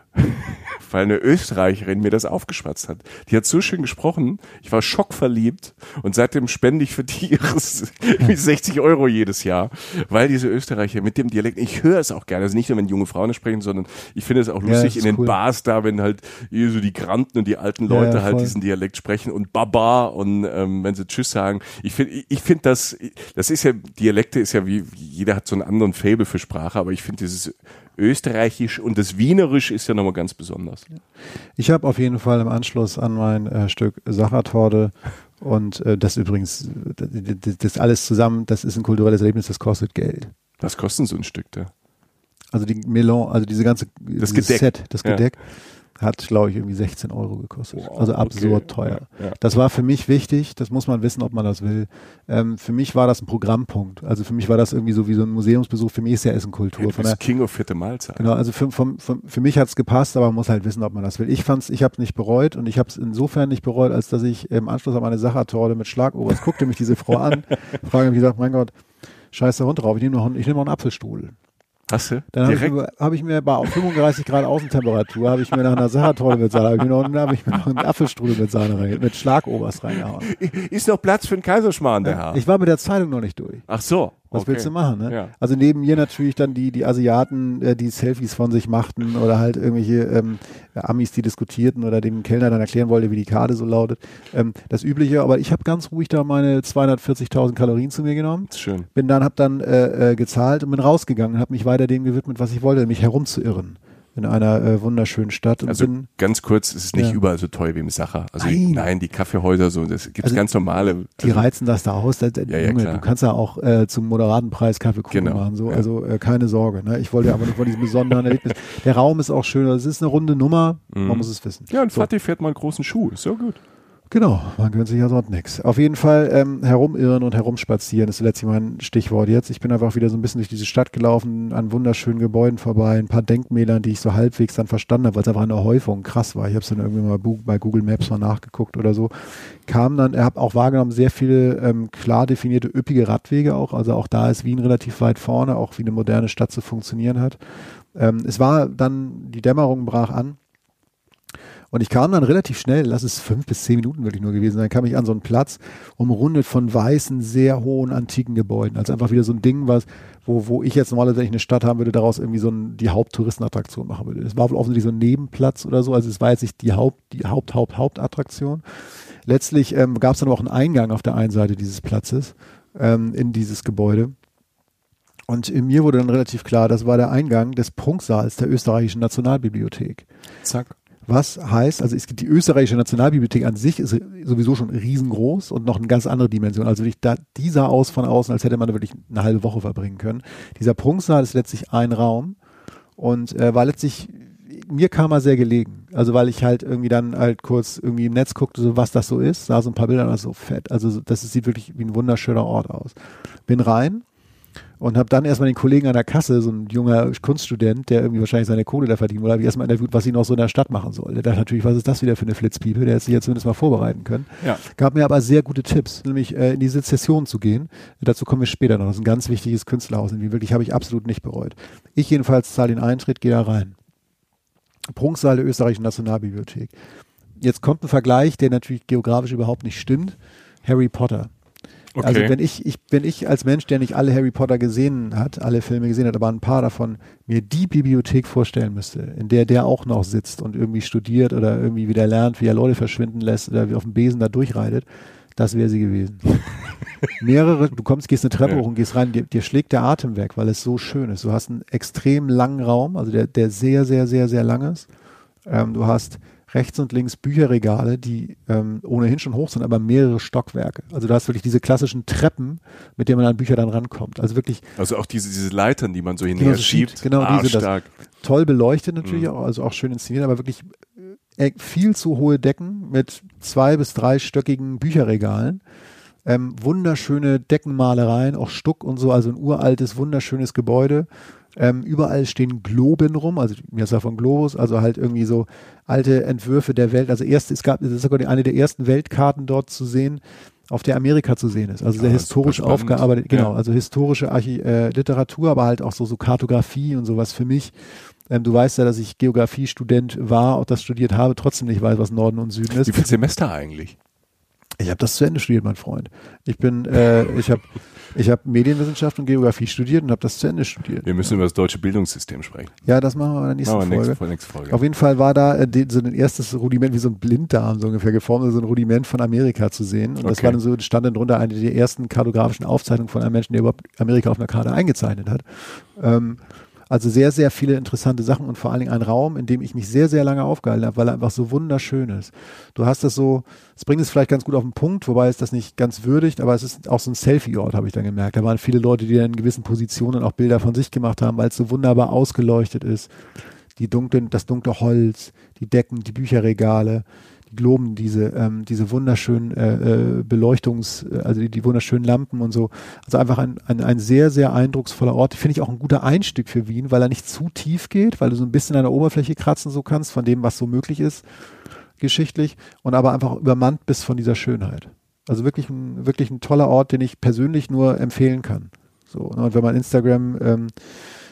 weil eine Österreicherin mir das aufgeschwatzt hat. Die hat so schön gesprochen, ich war schockverliebt und seitdem spende ich für die ihres sechzig Euro jedes Jahr, weil diese Österreicher mit dem Dialekt, ich höre es auch gerne, also nicht nur, wenn junge Frauen sprechen, sondern ich finde es auch Ja, lustig das ist in den cool. Bars da, wenn halt hier so die Granten und die alten Ja, Leute ja, halt voll. diesen Dialekt sprechen und Baba und ähm, wenn sie Tschüss sagen. Ich finde, ich, ich finde das, das ist ja, Dialekte ist ja wie, jeder hat so einen anderen Faible für Sprache, aber ich finde dieses Österreichisch und das Wienerisch ist ja nochmal ganz besonders. Ich habe auf jeden Fall im Anschluss an mein äh, Stück Sachertorte und äh, das übrigens, das, das, das alles zusammen, das ist ein kulturelles Erlebnis, das kostet Geld. Was kostet so ein Stück da? Also die Melange, also diese ganze Das dieses Gedeck. Set, das Ja. Gedeck hat, glaube ich, irgendwie sechzehn Euro gekostet. Wow, also absurd okay. teuer. Ja, ja. Das war für mich wichtig, das muss man wissen, ob man das will. Ähm, für mich war das ein Programmpunkt. Also für mich war das irgendwie so wie so ein Museumsbesuch. Für mich ist ja Essenkultur. Du Von bist der, King of vierte Mahlzeit. Genau, also für, vom, vom, für mich hat es gepasst, aber man muss halt wissen, ob man das will. Ich fand's, ich habe es nicht bereut und ich habe es insofern nicht bereut, als dass ich im Anschluss an meine Sachertorte mit Schlagobers guckte mich diese Frau an, frage mich gesagt, mein Gott, scheiß da Hund drauf, ich nehme noch, einen- ich nehme noch einen Apfelstrudel. Hast du? Dann habe ich, mir- hab ich mir bei fünfunddreißig Grad Außentemperatur, habe ich mir nach einer Sachertorte mit Sahne, habe ich mir noch, hab ich mir noch einen Apfelstrudel mit Sahne rein, mit Schlagobers reingehauen. Ist noch Platz für einen Kaiserschmarrn, der Herr? Ich war mit der Zeitung noch nicht durch. Ach so. Was okay. willst du machen, ne? Ja. Also neben mir natürlich dann die, die Asiaten, äh, die Selfies von sich machten oder halt irgendwelche ähm, Amis, die diskutierten oder dem Kellner dann erklären wollte, wie die Karte so lautet. Ähm, das Übliche, aber ich habe ganz ruhig da meine zweihundertvierzigtausend Kalorien zu mir genommen. Das ist schön. Bin dann, hab dann äh, äh, gezahlt und bin rausgegangen und habe mich weiter dem gewidmet, was ich wollte, mich herumzuirren in einer äh, wunderschönen Stadt. Und Also bin, ganz kurz, es ist nicht Ja. überall so teuer wie im Sacher. Also Nein. nein, die Kaffeehäuser, so, das gibt es Also ganz normale. die also, reizen das da aus. Das, Ja, ja, Junge, klar. du kannst ja auch äh, zum moderaten Preis Kaffeekuchen Genau, machen. So. ja. Also äh, keine Sorge. Ne? Ich wollte aber nur von diesem besonderen Erlebnis. Der Raum ist auch schön. Es ist eine runde Nummer. Mhm. Man muss es wissen. Ja, und So. Fatih fährt mal einen großen Schuh. Ist so gut. Genau, man gönnt sich ja sonst nichts. Auf jeden Fall ähm, herumirren und herumspazieren ist letztlich mein Stichwort jetzt. Ich bin einfach wieder so ein bisschen durch diese Stadt gelaufen, an wunderschönen Gebäuden vorbei, ein paar Denkmälern, die ich so halbwegs dann verstanden habe, weil es einfach eine Häufung krass war. Ich habe es dann irgendwie mal bu- bei Google Maps mal nachgeguckt oder so. Kam dann, er hat auch wahrgenommen, sehr viele ähm, klar definierte üppige Radwege auch. Also auch da ist Wien relativ weit vorne, auch wie eine moderne Stadt zu funktionieren hat. Ähm, es war dann, die Dämmerung brach an. Und ich kam dann relativ schnell, lass es fünf bis zehn Minuten wirklich nur gewesen sein, kam ich an so einen Platz, umrundet von weißen, sehr hohen, antiken Gebäuden. Also einfach wieder so ein Ding, was, wo, wo ich jetzt normalerweise, wenn ich eine Stadt haben würde, daraus irgendwie so ein, die Haupttouristenattraktion machen würde. Es war wohl offensichtlich so ein Nebenplatz oder so, also es war jetzt nicht die Haupt, die Haupt, Haupt, Hauptattraktion. Letztlich ähm, gab es dann auch einen Eingang auf der einen Seite dieses Platzes, ähm, in dieses Gebäude. Und in mir wurde dann relativ klar, das war der Eingang des Prunksaals der österreichischen Nationalbibliothek. Zack. Was heißt, also es gibt die österreichische Nationalbibliothek an sich ist sowieso schon riesengroß und noch eine ganz andere Dimension. Also wirklich da, die sah aus von außen, als hätte man da wirklich eine halbe Woche verbringen können. Dieser Prunksaal ist letztlich ein Raum und äh, war letztlich, mir kam er sehr gelegen. Also weil ich halt irgendwie dann halt kurz irgendwie im Netz guckte, so was das so ist, sah so ein paar Bilder und war so fett. Also das sieht wirklich wie ein wunderschöner Ort aus. Bin rein und habe dann erstmal den Kollegen an der Kasse, so ein junger Kunststudent, der irgendwie wahrscheinlich seine Kohle da verdienen wollte, habe ich erstmal interviewt, was ich noch so in der Stadt machen soll. Der dachte natürlich, was ist das wieder für eine Flitzpiepe, der hätte sich jetzt zumindest mal vorbereiten können. Ja. Gab mir aber sehr gute Tipps, nämlich äh, in die Sezession zu gehen. Dazu kommen wir später noch. Das ist ein ganz wichtiges Künstlerhaus. Und wirklich habe ich absolut nicht bereut. Ich jedenfalls zahle den Eintritt, gehe da rein. Prunksaal der österreichischen Nationalbibliothek. Jetzt kommt ein Vergleich, der natürlich geografisch überhaupt nicht stimmt. Harry Potter. Okay. Also wenn ich, ich, wenn ich als Mensch, der nicht alle Harry Potter gesehen hat, alle Filme gesehen hat, aber ein paar davon, mir die Bibliothek vorstellen müsste, in der der auch noch sitzt und irgendwie studiert oder irgendwie wieder lernt, wie er Leute verschwinden lässt oder wie auf dem Besen da durchreitet, das wäre sie gewesen. Mehrere, du kommst, gehst eine Treppe Ja. hoch und gehst rein, dir, dir schlägt der Atem weg, weil es so schön ist. Du hast einen extrem langen Raum, also der, der sehr, sehr, sehr, sehr lang ist. Ähm, du hast rechts und links Bücherregale, die ähm, ohnehin schon hoch sind, aber mehrere Stockwerke. Also du hast wirklich diese klassischen Treppen, mit denen man an Bücher dann rankommt. Also wirklich Also auch diese, diese Leitern, die man so Genau, hinher so schiebt. schiebt. Genau, ah, diese, das- stark. toll beleuchtet natürlich, Mhm. auch, also auch schön inszeniert, aber wirklich äh, viel zu hohe Decken mit zwei- bis dreistöckigen Bücherregalen. Ähm, wunderschöne Deckenmalereien, auch Stuck und so, also ein uraltes, wunderschönes Gebäude. Ähm, überall stehen Globen rum, also mir ist ja von Globus, also halt irgendwie so alte Entwürfe der Welt. Also erst, es gab, es ist sogar eine der ersten Weltkarten dort zu sehen, auf der Amerika zu sehen ist. Also sehr Ah, historisch super spannend. aufgearbeitet, genau, Ja. also historische Archi äh, Literatur, aber halt auch so, so Kartografie und sowas für mich. Ähm, du weißt ja, dass ich Geografiestudent war, auch das studiert habe, trotzdem nicht weiß, was Norden und Süden ist. Wie viel Semester eigentlich? Ich habe das zu Ende studiert, mein Freund. Ich bin, äh, ich habe ich hab Medienwissenschaft und Geografie studiert und habe das zu Ende studiert. Wir müssen über das deutsche Bildungssystem sprechen. Ja, das machen wir in der nächsten Machen wir Folge. nächste, nächste Folge. Auf jeden Fall war da äh, die, so ein erstes Rudiment, wie so ein Blinddarm so ungefähr geformt, so ein Rudiment von Amerika zu sehen. Und das Okay. war dann so, stand dann drunter eine der ersten kartografischen Aufzeichnungen von einem Menschen, der überhaupt Amerika auf einer Karte eingezeichnet hat. Ähm, also sehr, sehr viele interessante Sachen und vor allen Dingen ein Raum, in dem ich mich sehr, sehr lange aufgehalten habe, weil er einfach so wunderschön ist. Du hast das so, es bringt es vielleicht ganz gut auf den Punkt, wobei es das nicht ganz würdigt, aber es ist auch so ein Selfie-Ort, habe ich dann gemerkt. Da waren viele Leute, die dann in gewissen Positionen auch Bilder von sich gemacht haben, weil es so wunderbar ausgeleuchtet ist. Die dunklen, das dunkle Holz, die Decken, die Bücherregale, die Globen, diese, ähm, diese wunderschönen äh, äh, Beleuchtungs-, äh, also die, die wunderschönen Lampen und so. Also einfach ein, ein, ein sehr, sehr eindrucksvoller Ort. Finde ich auch ein guter Einstieg für Wien, weil er nicht zu tief geht, weil du so ein bisschen an der Oberfläche kratzen so kannst, von dem, was so möglich ist, geschichtlich, und aber einfach übermannt bist von dieser Schönheit. Also wirklich ein, wirklich ein toller Ort, den ich persönlich nur empfehlen kann. So, ne? Und wenn man Instagram ähm,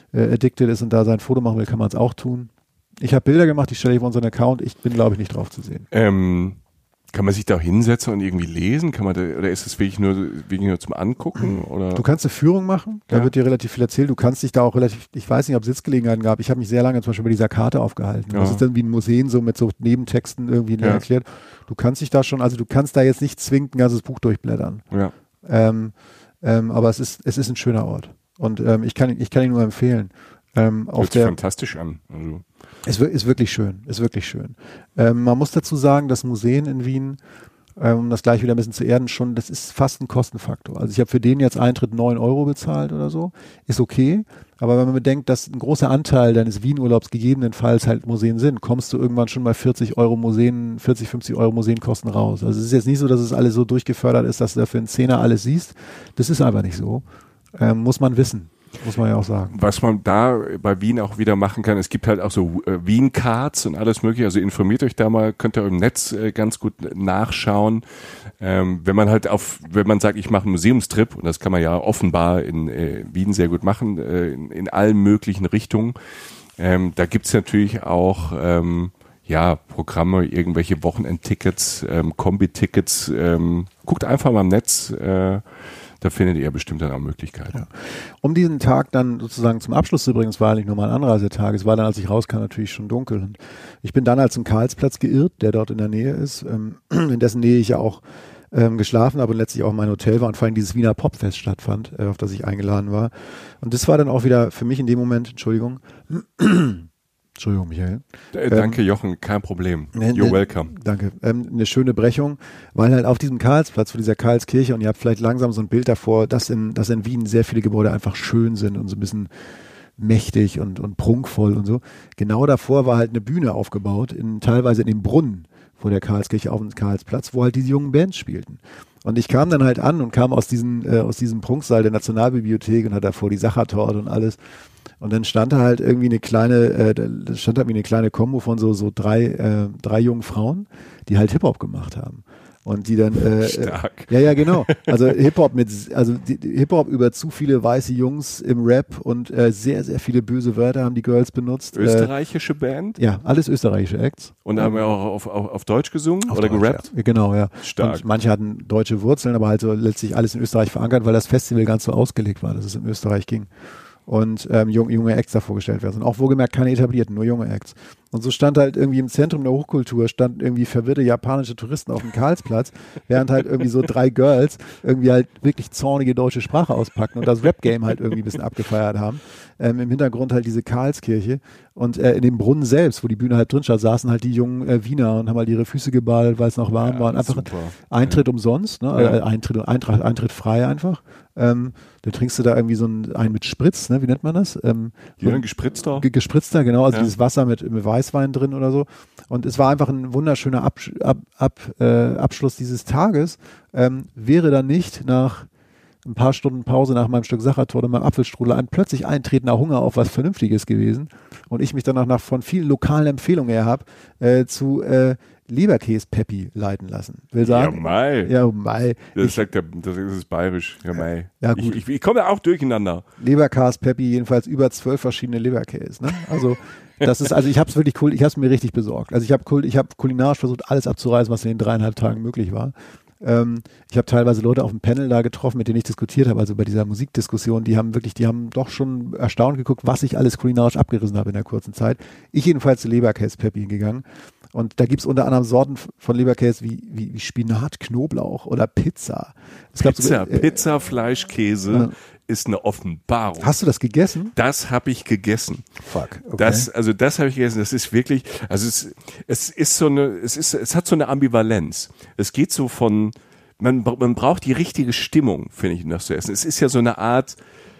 äh, addicted ist und da sein Foto machen will, kann man es auch tun. Ich habe Bilder gemacht, die stelle ich auf unseren Account. Ich bin, glaube ich, nicht drauf zu sehen. Ähm, kann man sich da hinsetzen und irgendwie lesen? Kann man da, oder ist es wirklich nur, wirklich nur zum Angucken? Oder? Du kannst eine Führung machen, da Ja. wird dir relativ viel erzählt. Du kannst dich da auch relativ, ich weiß nicht, ob es Sitzgelegenheiten gab. Ich habe mich sehr lange zum Beispiel bei dieser Karte aufgehalten. Ja. Das ist dann wie ein Museum, so mit so Nebentexten irgendwie Ja. erklärt. Du kannst dich da schon, also du kannst da jetzt nicht zwingend ein ganzes Buch durchblättern. Ja. Ähm, ähm, aber es ist, es ist ein schöner Ort. Und ähm, ich kann, ich kann ihn nur empfehlen. Ähm, auf Hört sich der, fantastisch an. Also, ist, wir- ist wirklich schön, ist wirklich schön. Ähm, man muss dazu sagen, dass Museen in Wien, ähm, um das gleich wieder ein bisschen zu erden, schon, das ist fast ein Kostenfaktor. Also ich habe für den jetzt Eintritt neun Euro bezahlt oder so, ist okay. Aber wenn man bedenkt, dass ein großer Anteil deines Wien-Urlaubs gegebenenfalls halt Museen sind, kommst du irgendwann schon bei vierzig Euro Museen, vierzig, fünfzig Euro Museenkosten raus. Also es ist jetzt nicht so, dass es alles so durchgefördert ist, dass du dafür einen Zehner alles siehst. Das ist einfach nicht so. Ähm, muss man wissen. Muss man ja auch sagen. was man da bei Wien auch wieder machen kann, es gibt halt auch so äh, Wien-Cards und alles mögliche, also informiert euch da mal, könnt ihr im Netz äh, ganz gut nachschauen. Ähm, wenn man halt auf, wenn man sagt, ich mache einen Museumstrip, und das kann man ja offenbar in äh, Wien sehr gut machen, äh, in, in allen möglichen Richtungen, ähm, da gibt's natürlich auch ähm, ja, Programme, irgendwelche Wochenendtickets, ähm, Kombi-Tickets, ähm, guckt einfach mal im Netz, äh, da findet ihr bestimmt dann auch Möglichkeiten. Ja. Um diesen Tag dann sozusagen zum Abschluss zu bringen, es war eigentlich nur mal ein Anreisetag, es war dann, als ich rauskam, natürlich schon dunkel. Und ich bin dann halt zum Karlsplatz geirrt, der dort in der Nähe ist, ähm, in dessen Nähe ich ja auch ähm, geschlafen habe und letztlich auch mein Hotel war und vor allem dieses Wiener Popfest stattfand, äh, auf das ich eingeladen war. Und das war dann auch wieder für mich in dem Moment, Entschuldigung, Entschuldigung, Michael. Äh, danke, Jochen, kein Problem. Ne, You're ne, welcome. Danke. Ähm, eine schöne Brechung, weil halt auf diesem Karlsplatz, vor dieser Karlskirche, und ihr habt vielleicht langsam so ein Bild davor, dass in, dass in Wien sehr viele Gebäude einfach schön sind und so ein bisschen mächtig und, und prunkvoll und so. Genau davor war halt eine Bühne aufgebaut, in, teilweise in dem Brunnen vor der Karlskirche auf dem Karlsplatz, wo halt diese jungen Bands spielten. Und ich kam dann halt an und kam aus, diesen, äh, aus diesem Prunksaal der Nationalbibliothek und hatte davor die Sachertorte und alles. Und dann stand da halt irgendwie eine kleine, äh, da stand da irgendwie eine kleine Kombo von so, so drei, äh, drei jungen Frauen, die halt Hip-Hop gemacht haben. Und die dann, äh, Stark. Äh, ja, ja, genau. Also Hip-Hop mit, also die, die Hip-Hop über zu viele weiße Jungs im Rap und äh, sehr, sehr viele böse Wörter haben die Girls benutzt. Österreichische Band? Äh, ja, alles österreichische Acts. Und haben wir auch auf, auf, auf Deutsch gesungen Auf oder Deutsch, gerappt? Ja. Genau, ja. Stark. Und manche hatten deutsche Wurzeln, aber halt so letztlich alles in Österreich verankert, weil das Festival ganz so ausgelegt war, dass es in Österreich ging. Und ähm, junge, junge Acts da vorgestellt werden. Und auch wohlgemerkt keine etablierten, nur junge Acts. Und so stand halt irgendwie im Zentrum der Hochkultur, stand irgendwie verwirrte japanische Touristen auf dem Karlsplatz, während halt irgendwie so drei Girls irgendwie halt wirklich zornige deutsche Sprache auspackten und das Rap-Game halt irgendwie ein bisschen abgefeiert haben. Ähm, Im Hintergrund halt diese Karlskirche. Und äh, in dem Brunnen selbst, wo die Bühne halt drin stand, saßen halt die jungen äh, Wiener und haben halt ihre Füße gebadet, weil es noch warm Ja, war. Und einfach super. Eintritt ja. umsonst, ne? Ja. Äh, Eintritt, Eintritt, Eintritt frei einfach. Ähm, dann trinkst du da irgendwie so ein, einen mit Spritz, ne? Wie nennt man das? Ähm, Ja, so ein gespritzter. Ge- gespritzter, genau, also Ja. dieses Wasser mit, mit Weißwein drin oder so. Und es war einfach ein wunderschöner Absch ab, ab, äh, Abschluss dieses Tages. Ähm, wäre dann nicht nach ein paar Stunden Pause nach meinem Stück Sachertorte und meinem Apfelstrudel ein plötzlich eintretender Hunger auf was Vernünftiges gewesen und ich mich danach nach von vielen lokalen Empfehlungen her habe, äh, zu äh, Leberkäse-Peppi leiten lassen. Will sagen, Ja, mei. Ja, mei. Das Ich, sagt der, das ist bayerisch. Ja, mei. Ja, gut. Ich, ich, ich komme auch durcheinander. Leberkäse-Peppi, jedenfalls über zwölf verschiedene Leberkäse. Ne? Also das ist, also ich habe es wirklich cool, ich habe es mir richtig besorgt. Also ich habe ich habe kulinarisch versucht, alles abzureißen, was in den dreieinhalb Tagen möglich war. Ähm, ich habe teilweise Leute auf dem Panel da getroffen, mit denen ich diskutiert habe, also bei dieser Musikdiskussion, die haben wirklich, die haben doch schon erstaunt geguckt, was ich alles kulinarisch abgerissen habe in der kurzen Zeit. Ich jedenfalls zu Leberkäse-Peppi hingegangen. Und da gibt's unter anderem Sorten von Leberkäse wie, wie, wie Spinat, Knoblauch oder Pizza. Es gab Pizza, sogar, äh, Pizza, Fleisch, Käse Ja. ist eine Offenbarung. Hast du das gegessen? Das habe ich gegessen. Fuck. Okay. Das, also das habe ich gegessen. Das ist wirklich, also es, es ist so eine, es ist, es hat so eine Ambivalenz. Es geht so von, man, man braucht die richtige Stimmung, finde ich, um das zu essen. Es ist ja so eine Art,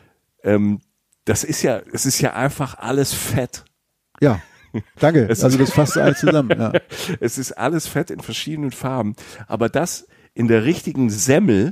ähm, das ist ja, es ist ja einfach alles Fett. Ja. Danke. Es Also ist- das fasst alles zusammen. Ja. Es ist alles Fett in verschiedenen Farben, aber das in der richtigen Semmel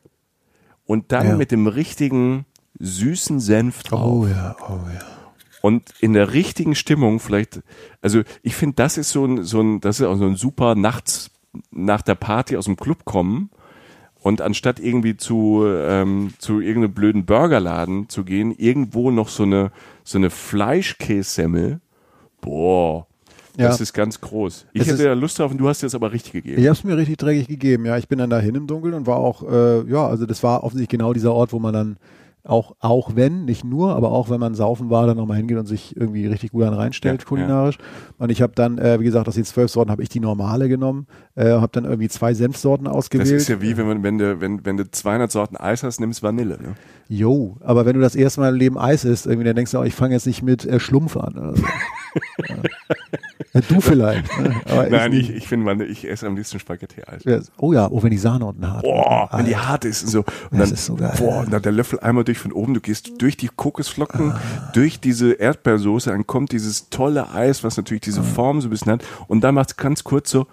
und dann Ja. mit dem richtigen süßen Senf drauf. Oh ja, oh ja. Und in der richtigen Stimmung vielleicht, also ich finde, das ist so ein, so ein, das ist auch so ein super nachts nach der Party aus dem Club kommen und anstatt irgendwie zu, ähm, zu irgendeinem blöden Burgerladen zu gehen, irgendwo noch so eine, so eine Fleischkässemmel, boah, Ja. das ist ganz groß. Ich Es hätte ist- ja Lust drauf und du hast dir das aber richtig gegeben. Ich habe es mir richtig dreckig gegeben. Ja, ich bin dann dahin im Dunkeln und war auch, äh, ja, also das war offensichtlich genau dieser Ort, wo man dann auch, auch wenn, nicht nur, aber auch wenn man saufen war, dann nochmal hingeht und sich irgendwie richtig gut an reinstellt, Ja, kulinarisch. Und ich habe dann, äh, wie gesagt, aus den zwölf Sorten habe ich die normale genommen, äh, habe dann irgendwie zwei Senfsorten ausgewählt. Das ist ja wie, wenn man, wenn du, wenn, wenn du zweihundert Sorten Eis hast, nimmst Vanille, ne? Jo, aber wenn du das erste Mal im Leben Eis isst, irgendwie, dann denkst du auch, ich fange jetzt nicht mit äh, Schlumpf an oder so. ja. Ja, du vielleicht. Ne? Aber Nein, nicht. ich, ich finde, Vanille- ich esse am liebsten Spaghetti-Eis. Ja, oh ja, oh, wenn die Sahne unten hart Boah, wenn die Alter. hart ist und so. Und Das dann, ist so geil. boah, und dann der Löffel einmal durch von oben, du gehst durch die Kokosflocken, durch diese Erdbeersoße, dann kommt dieses tolle Eis, was natürlich diese Form so ein bisschen hat, und dann macht es ganz kurz so,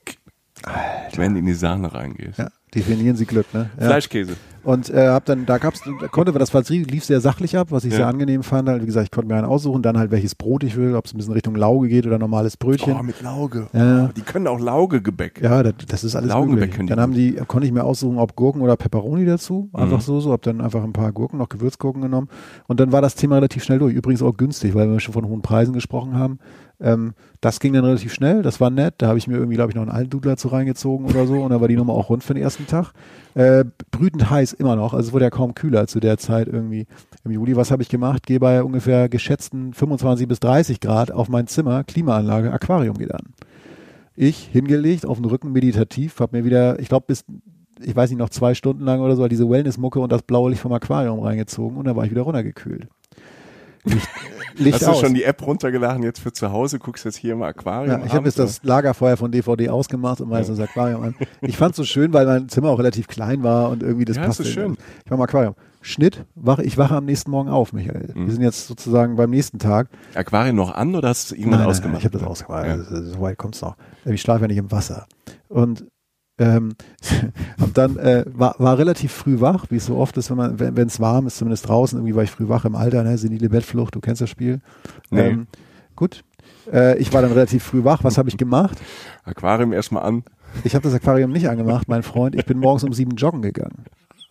wenn du in die Sahne reingehst. Ja, definieren Sie Glück, ne? Ja. Fleischkäse. Und äh, hab dann, da gab's, da konnte man das Fazit lief sehr sachlich ab, was ich Ja. sehr angenehm fand. Halt, wie gesagt, ich konnte mir einen aussuchen, dann halt welches Brot ich will, ob es ein bisschen Richtung Lauge geht oder normales Brötchen. Oh, mit Lauge. Ja. Oh, die können auch Laugegebäck. Ja, das, das ist alles Laugengebäck möglich. können die Dann haben die, konnte ich mir aussuchen, ob Gurken oder Peperoni dazu. Einfach Mhm. so, so. Hab dann einfach ein paar Gurken, noch Gewürzgurken genommen. Und dann war das Thema relativ schnell durch. Übrigens auch günstig, weil wir schon von hohen Preisen gesprochen haben. Ähm, das ging dann relativ schnell. Das war nett. Da habe ich mir irgendwie, glaube ich, noch einen Altdudler dazu reingezogen oder so. Und dann war die Nummer auch rund für den ersten Tag. Äh, brütend heiß immer noch. Also es wurde ja kaum kühler zu der Zeit irgendwie im Juli. Was habe ich gemacht? Gehe bei ungefähr geschätzten fünfundzwanzig bis dreißig Grad auf mein Zimmer. Klimaanlage, Aquarium geht an. Ich hingelegt, auf den Rücken meditativ, habe mir wieder, ich glaube bis, ich weiß nicht, noch zwei Stunden lang oder so, diese Wellness-Mucke und das blaue Licht vom Aquarium reingezogen und dann war ich wieder runtergekühlt. Licht, Licht Hast aus. du schon die App runtergeladen jetzt für zu Hause? Guckst jetzt hier im Aquarium? Ja, ich habe abends, jetzt das Lagerfeuer von D V D ausgemacht und meistens das Aquarium an. Ich fand es so schön, weil mein Zimmer auch relativ klein war und irgendwie das Ja, passte. ist so schön. Ich war im Aquarium. Schnitt, wache, ich wache am nächsten Morgen auf, Michael. Mhm. Wir sind jetzt sozusagen beim nächsten Tag. oder? Aquarium noch an oder hast du irgendwann Nein, nein, ausgemacht? Ich habe das ausgemacht. Ja. Ja. So weit kommt's noch. Ich schlafe ja nicht im Wasser. Und ähm, hab dann äh, war, war relativ früh wach, wie es so oft ist, wenn man, wenn es warm ist, zumindest draußen, irgendwie war ich früh wach im Alter, ne, senile Bettflucht, du kennst das Spiel. Nee. Ähm, gut. Äh, ich war dann relativ früh wach. Was habe ich gemacht? Aquarium erstmal an. Ich habe das Aquarium nicht angemacht, mein Freund. Ich bin morgens um sieben joggen gegangen.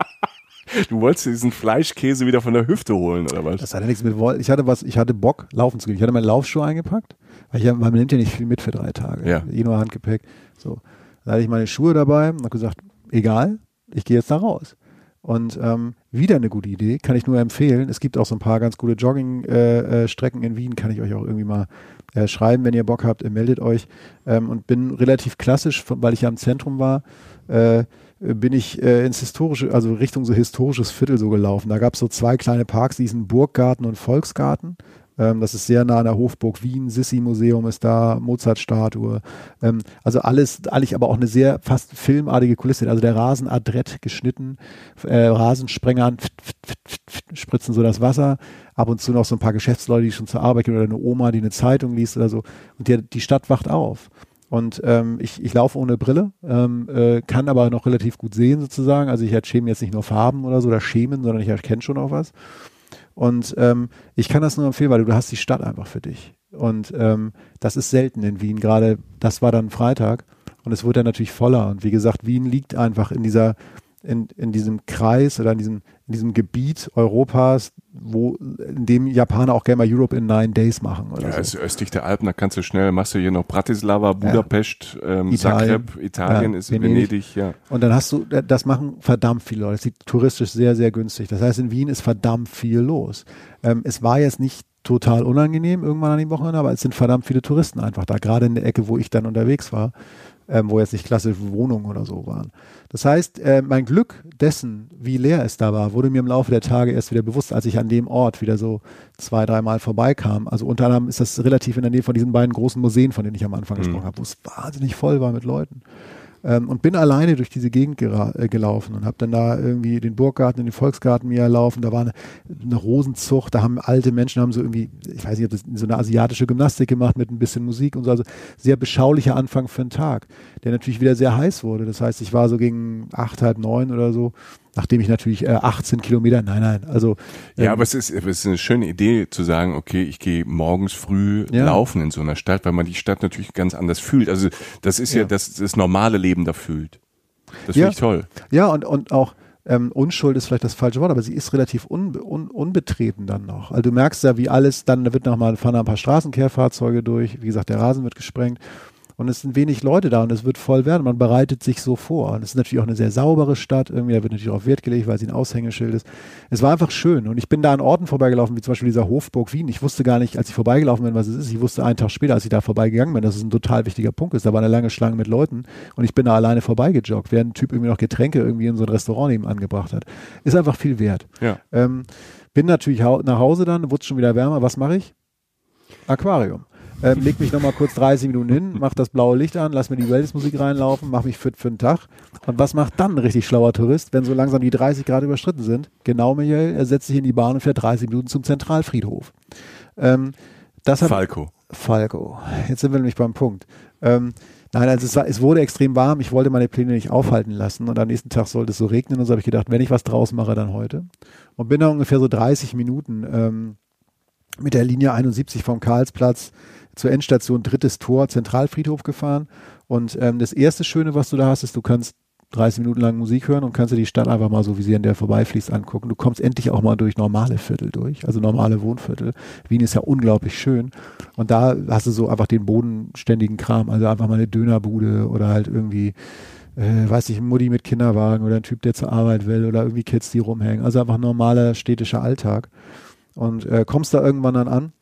Du wolltest diesen Fleischkäse wieder von der Hüfte holen, oder was? Das hatte nichts mit Woll. Ich hatte was, ich hatte Bock, laufen zu gehen. Ich hatte meinen Laufschuh eingepackt, weil ich, man nimmt ja nicht viel mit für drei Tage. Ja. Eh nur Handgepäck. So. Da hatte ich meine Schuhe dabei und habe gesagt, egal, ich gehe jetzt da raus. Und ähm, wieder eine gute Idee, kann ich nur empfehlen. Es gibt auch so ein paar ganz gute Jogging-Strecken äh, in Wien, kann ich euch auch irgendwie mal äh, schreiben, wenn ihr Bock habt, äh, meldet euch. Ähm, und bin relativ klassisch, von, weil ich ja im Zentrum war, äh, bin ich äh, ins historische, also Richtung so historisches Viertel so gelaufen. Da gab es so zwei kleine Parks, die hießen Burggarten und Volksgarten. Ähm, das ist sehr nah an der Hofburg Wien, Sissi-Museum ist da, Mozart-Statue. Ähm, also alles, eigentlich aber auch eine sehr fast filmartige Kulisse. Also der Rasen adrett geschnitten, äh, Rasensprengern pft, pft, pft, pft, spritzen so das Wasser. Ab und zu noch so ein paar Geschäftsleute, die schon zur Arbeit gehen oder eine Oma, die eine Zeitung liest oder so. Und die, die Stadt wacht auf. Und ähm, ich, ich laufe ohne Brille, ähm, äh, kann aber noch relativ gut sehen sozusagen. Also ich erkenne jetzt nicht nur Farben oder so oder Schemen, sondern ich erkenne schon auch was. Und ähm, ich kann das nur empfehlen, weil du, du hast die Stadt einfach für dich. Und ähm, das ist selten in Wien. Gerade das war dann Freitag und es wurde dann natürlich voller. Und wie gesagt, Wien liegt einfach in dieser, in, in diesem Kreis oder in diesem, in diesem Gebiet Europas, wo in dem Japaner auch gerne mal Europe in nine days machen. Oder Ja, so. ist östlich der Alpen, da kannst du schnell, machst du hier noch Bratislava, Budapest, ähm, Italien. Zagreb, Italien Ja, ist Venedig. Venedig, ja. Und dann hast du, das machen verdammt viele Leute. Das liegt touristisch sehr, sehr günstig. Das heißt, in Wien ist verdammt viel los. Ähm, es war jetzt nicht total unangenehm irgendwann an dem Wochenende, aber es sind verdammt viele Touristen einfach da, gerade in der Ecke, wo ich dann unterwegs war, ähm, wo jetzt nicht klassische Wohnungen oder so waren. Das heißt, äh, mein Glück dessen, wie leer es da war, wurde mir im Laufe der Tage erst wieder bewusst, als ich an dem Ort wieder so zwei, dreimal vorbeikam. Also unter anderem ist das relativ in der Nähe von diesen beiden großen Museen, von denen ich am Anfang Mhm. gesprochen habe, wo es wahnsinnig voll war mit Leuten. Ähm, und bin alleine durch diese Gegend gera- äh, gelaufen und habe dann da irgendwie den Burggarten, in den Volksgarten mir erlaufen. Da war eine, eine Rosenzucht, da haben alte Menschen haben so irgendwie, ich weiß nicht, ob das so eine asiatische Gymnastik gemacht mit ein bisschen Musik und so. Also sehr beschaulicher Anfang für einen Tag, der natürlich wieder sehr heiß wurde. Das heißt, ich war so gegen acht, halb neun oder so, nachdem ich natürlich äh, achtzehn Kilometer, nein, nein, also Ja, ähm, aber es ist, es ist eine schöne Idee zu sagen, okay, ich gehe morgens früh Ja. laufen in so einer Stadt, weil man die Stadt natürlich ganz anders fühlt. Also das ist ja, Ja. das, das normale Leben da fühlt. Das Ja. finde ich toll. Ja, und, und auch ähm, Unschuld ist vielleicht das falsche Wort, aber sie ist relativ un, un, unbetreten dann noch. Also du merkst ja, wie alles, dann da wird nochmal, fahren da ein paar Straßenkehrfahrzeuge durch, wie gesagt, der Rasen wird gesprengt und es sind wenig Leute da und es wird voll werden. Man bereitet sich so vor. Und es ist natürlich auch eine sehr saubere Stadt. Irgendwie, da wird natürlich auch Wert gelegt, weil sie ein Aushängeschild ist. Es war einfach schön. Und ich bin da an Orten vorbeigelaufen, wie zum Beispiel dieser Hofburg Wien. Ich wusste gar nicht, als ich vorbeigelaufen bin, was es ist. Ich wusste einen Tag später, als ich da vorbeigegangen bin, dass es ein total wichtiger Punkt ist. Da war eine lange Schlange mit Leuten und ich bin da alleine vorbeigejoggt, während ein Typ irgendwie noch Getränke irgendwie in so ein Restaurant neben angebracht hat. Ist einfach viel wert. Ja. Ähm, bin natürlich hau- nach Hause dann, wurde es schon wieder wärmer. Was mache ich? Aquarium. Ähm, leg mich nochmal kurz dreißig Minuten hin, mach das blaue Licht an, lass mir die Wellnessmusik reinlaufen, mach mich fit für den Tag. Und was macht dann ein richtig schlauer Tourist, wenn so langsam die dreißig Grad überschritten sind? Genau, Michael, er setzt sich in die Bahn und fährt dreißig Minuten zum Zentralfriedhof. Ähm, das hat, Falco. Falco. Jetzt sind wir nämlich beim Punkt. Ähm, nein, also es, war, es wurde extrem warm, ich wollte meine Pläne nicht aufhalten lassen und am nächsten Tag sollte es so regnen und so habe ich gedacht, wenn ich was draus mache, dann heute. Und bin da ungefähr so dreißig Minuten ähm, mit der Linie einundsiebzig vom Karlsplatz zur Endstation drittes Tor, Zentralfriedhof gefahren. Und ähm, das erste Schöne, was du da hast, ist, du kannst dreißig Minuten lang Musik hören und kannst dir die Stadt einfach mal so, wie sie an der vorbeifließt, angucken. Du kommst endlich auch mal durch normale Viertel durch, also normale Wohnviertel. Wien ist ja unglaublich schön. Und da hast du so einfach den bodenständigen Kram, also einfach mal eine Dönerbude oder halt irgendwie, äh, weiß ich, ein Mutti mit Kinderwagen oder ein Typ, der zur Arbeit will oder irgendwie Kids, die rumhängen. Also einfach normaler städtischer Alltag. Und äh, kommst da irgendwann dann an.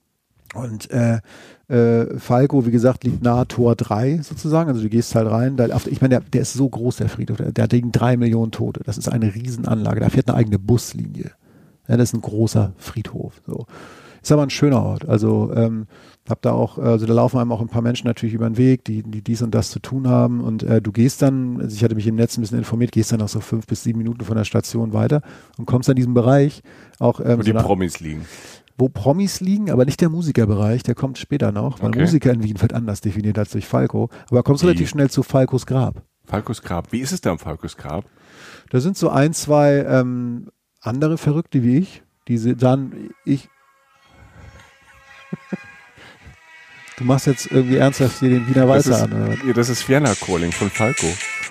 Und äh, äh, Falco, wie gesagt, liegt nahe Tor drei sozusagen, also du gehst halt rein, da, ich meine, der, der ist so groß, der Friedhof, der, der hat gegen drei Millionen Tote, das ist eine Riesenanlage, da fährt eine eigene Buslinie, ja, das ist ein großer Friedhof, so. Ist aber ein schöner Ort, also ähm, hab da auch, also da laufen einem auch ein paar Menschen natürlich über den Weg, die, die dies und das zu tun haben und äh, du gehst dann, also ich hatte mich im Netz ein bisschen informiert, gehst dann noch so fünf bis sieben Minuten von der Station weiter und kommst an diesem Bereich auch ähm, Wo so die eine, Promis liegen. wo Promis liegen, aber nicht der Musikerbereich, der kommt später noch, weil Okay. Musiker in Wien wird anders definiert als durch Falco, aber kommst Wie? relativ schnell zu Falcos Grab. Falcos Grab. Wie ist es da am Falcos Grab? Da sind so ein, zwei ähm, andere Verrückte wie ich, die sind dann, ich, du machst jetzt irgendwie ernsthaft hier den Wiener Das Walzer ist, an, oder was? ja, das ist Vienna Calling von Falco.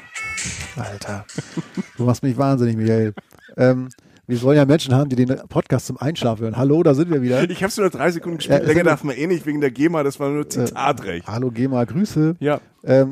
Alter, du machst mich wahnsinnig, Michael. Ähm, wir sollen ja Menschen haben, die den Podcast zum Einschlafen hören. Hallo, da sind wir wieder. Ich habe es nur drei Sekunden gespielt. Ja, Länger sind- darf man eh nicht wegen der GEMA. Das war nur Zitatrecht. Hallo, Gema, Grüße. Ja. Ähm,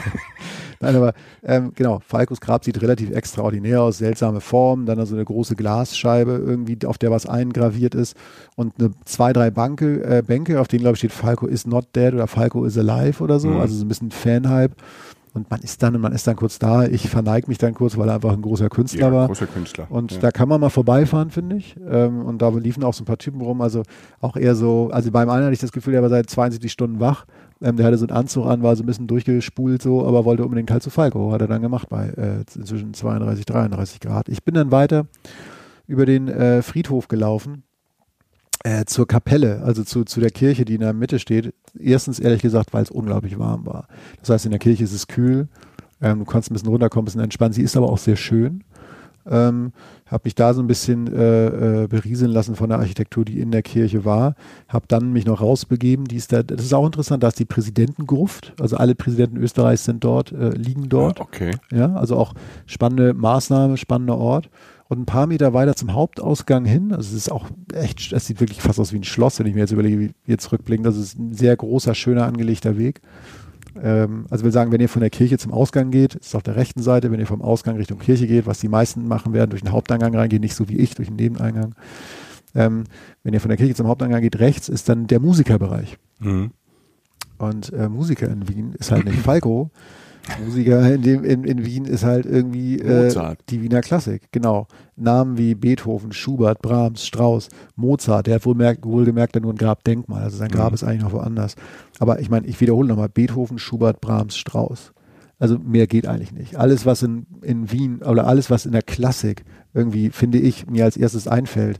Nein, aber ähm, genau, Falcos Grab sieht relativ extraordinär aus, seltsame Form, dann also eine große Glasscheibe irgendwie, auf der was eingraviert ist und eine, zwei, drei Banke, äh, Bänke, auf denen glaube ich steht Falco is not dead oder Falco is alive oder so, Mhm. also so ein bisschen Fanhype. Und man ist dann, man ist dann kurz da, ich verneige mich dann kurz, weil er einfach ein großer Künstler Ja, war. großer Künstler. Und ja. da kann man mal vorbeifahren, finde ich. Ähm, und da liefen auch so ein paar Typen rum, also auch eher so, also beim einen hatte ich das Gefühl, der war seit zweiundsiebzig Stunden wach. Ähm, der hatte so einen Anzug an, war so ein bisschen durchgespult so, aber wollte unbedingt halt zu Falco. Hat er dann gemacht bei äh, zwischen zweiunddreißig, dreiunddreißig Grad. Ich bin dann weiter über den äh, Friedhof gelaufen. Äh, zur Kapelle, also zu, zu der Kirche, die in der Mitte steht. Erstens, ehrlich gesagt, weil es unglaublich warm war. Das heißt, in der Kirche ist es kühl. Ähm, du kannst ein bisschen runterkommen, ein bisschen entspannen. Sie ist aber auch sehr schön. Ähm, habe mich da so ein bisschen äh, äh, berieseln lassen von der Architektur, die in der Kirche war. Habe dann mich noch rausbegeben. Die ist da, das ist auch interessant, da ist die Präsidentengruft. Also alle Präsidenten Österreichs sind dort, äh, liegen dort. Ja, okay. Ja, also auch spannende Maßnahme, spannender Ort. Und ein paar Meter weiter zum Hauptausgang hin, also es ist auch echt, es sieht wirklich fast aus wie ein Schloss, wenn ich mir jetzt überlege, wie wir zurückblicken. Das ist ein sehr großer, schöner, angelegter Weg. Ähm, also wir sagen, wenn ihr von der Kirche zum Ausgang geht, ist es auf der rechten Seite, wenn ihr vom Ausgang Richtung Kirche geht, was die meisten machen werden, durch den Haupteingang reingehen, nicht so wie ich, durch den Nebeneingang. Ähm, wenn ihr von der Kirche zum Haupteingang geht, rechts ist dann der Musikerbereich. Mhm. Und äh, Musiker in Wien ist halt nicht Falco. Musiker in, dem, in, in Wien ist halt irgendwie äh, Mozart. die Wiener Klassik, genau. Namen wie Beethoven, Schubert, Brahms, Strauss, Mozart, der hat wohl merkt, wohlgemerkt dann nur ein Grabdenkmal, also sein Grab Mhm. ist eigentlich noch woanders. Aber ich meine, ich wiederhole nochmal, Beethoven, Schubert, Brahms, Strauss. Also mehr geht eigentlich nicht. Alles, was in, in Wien oder alles, was in der Klassik irgendwie, finde ich, mir als erstes einfällt,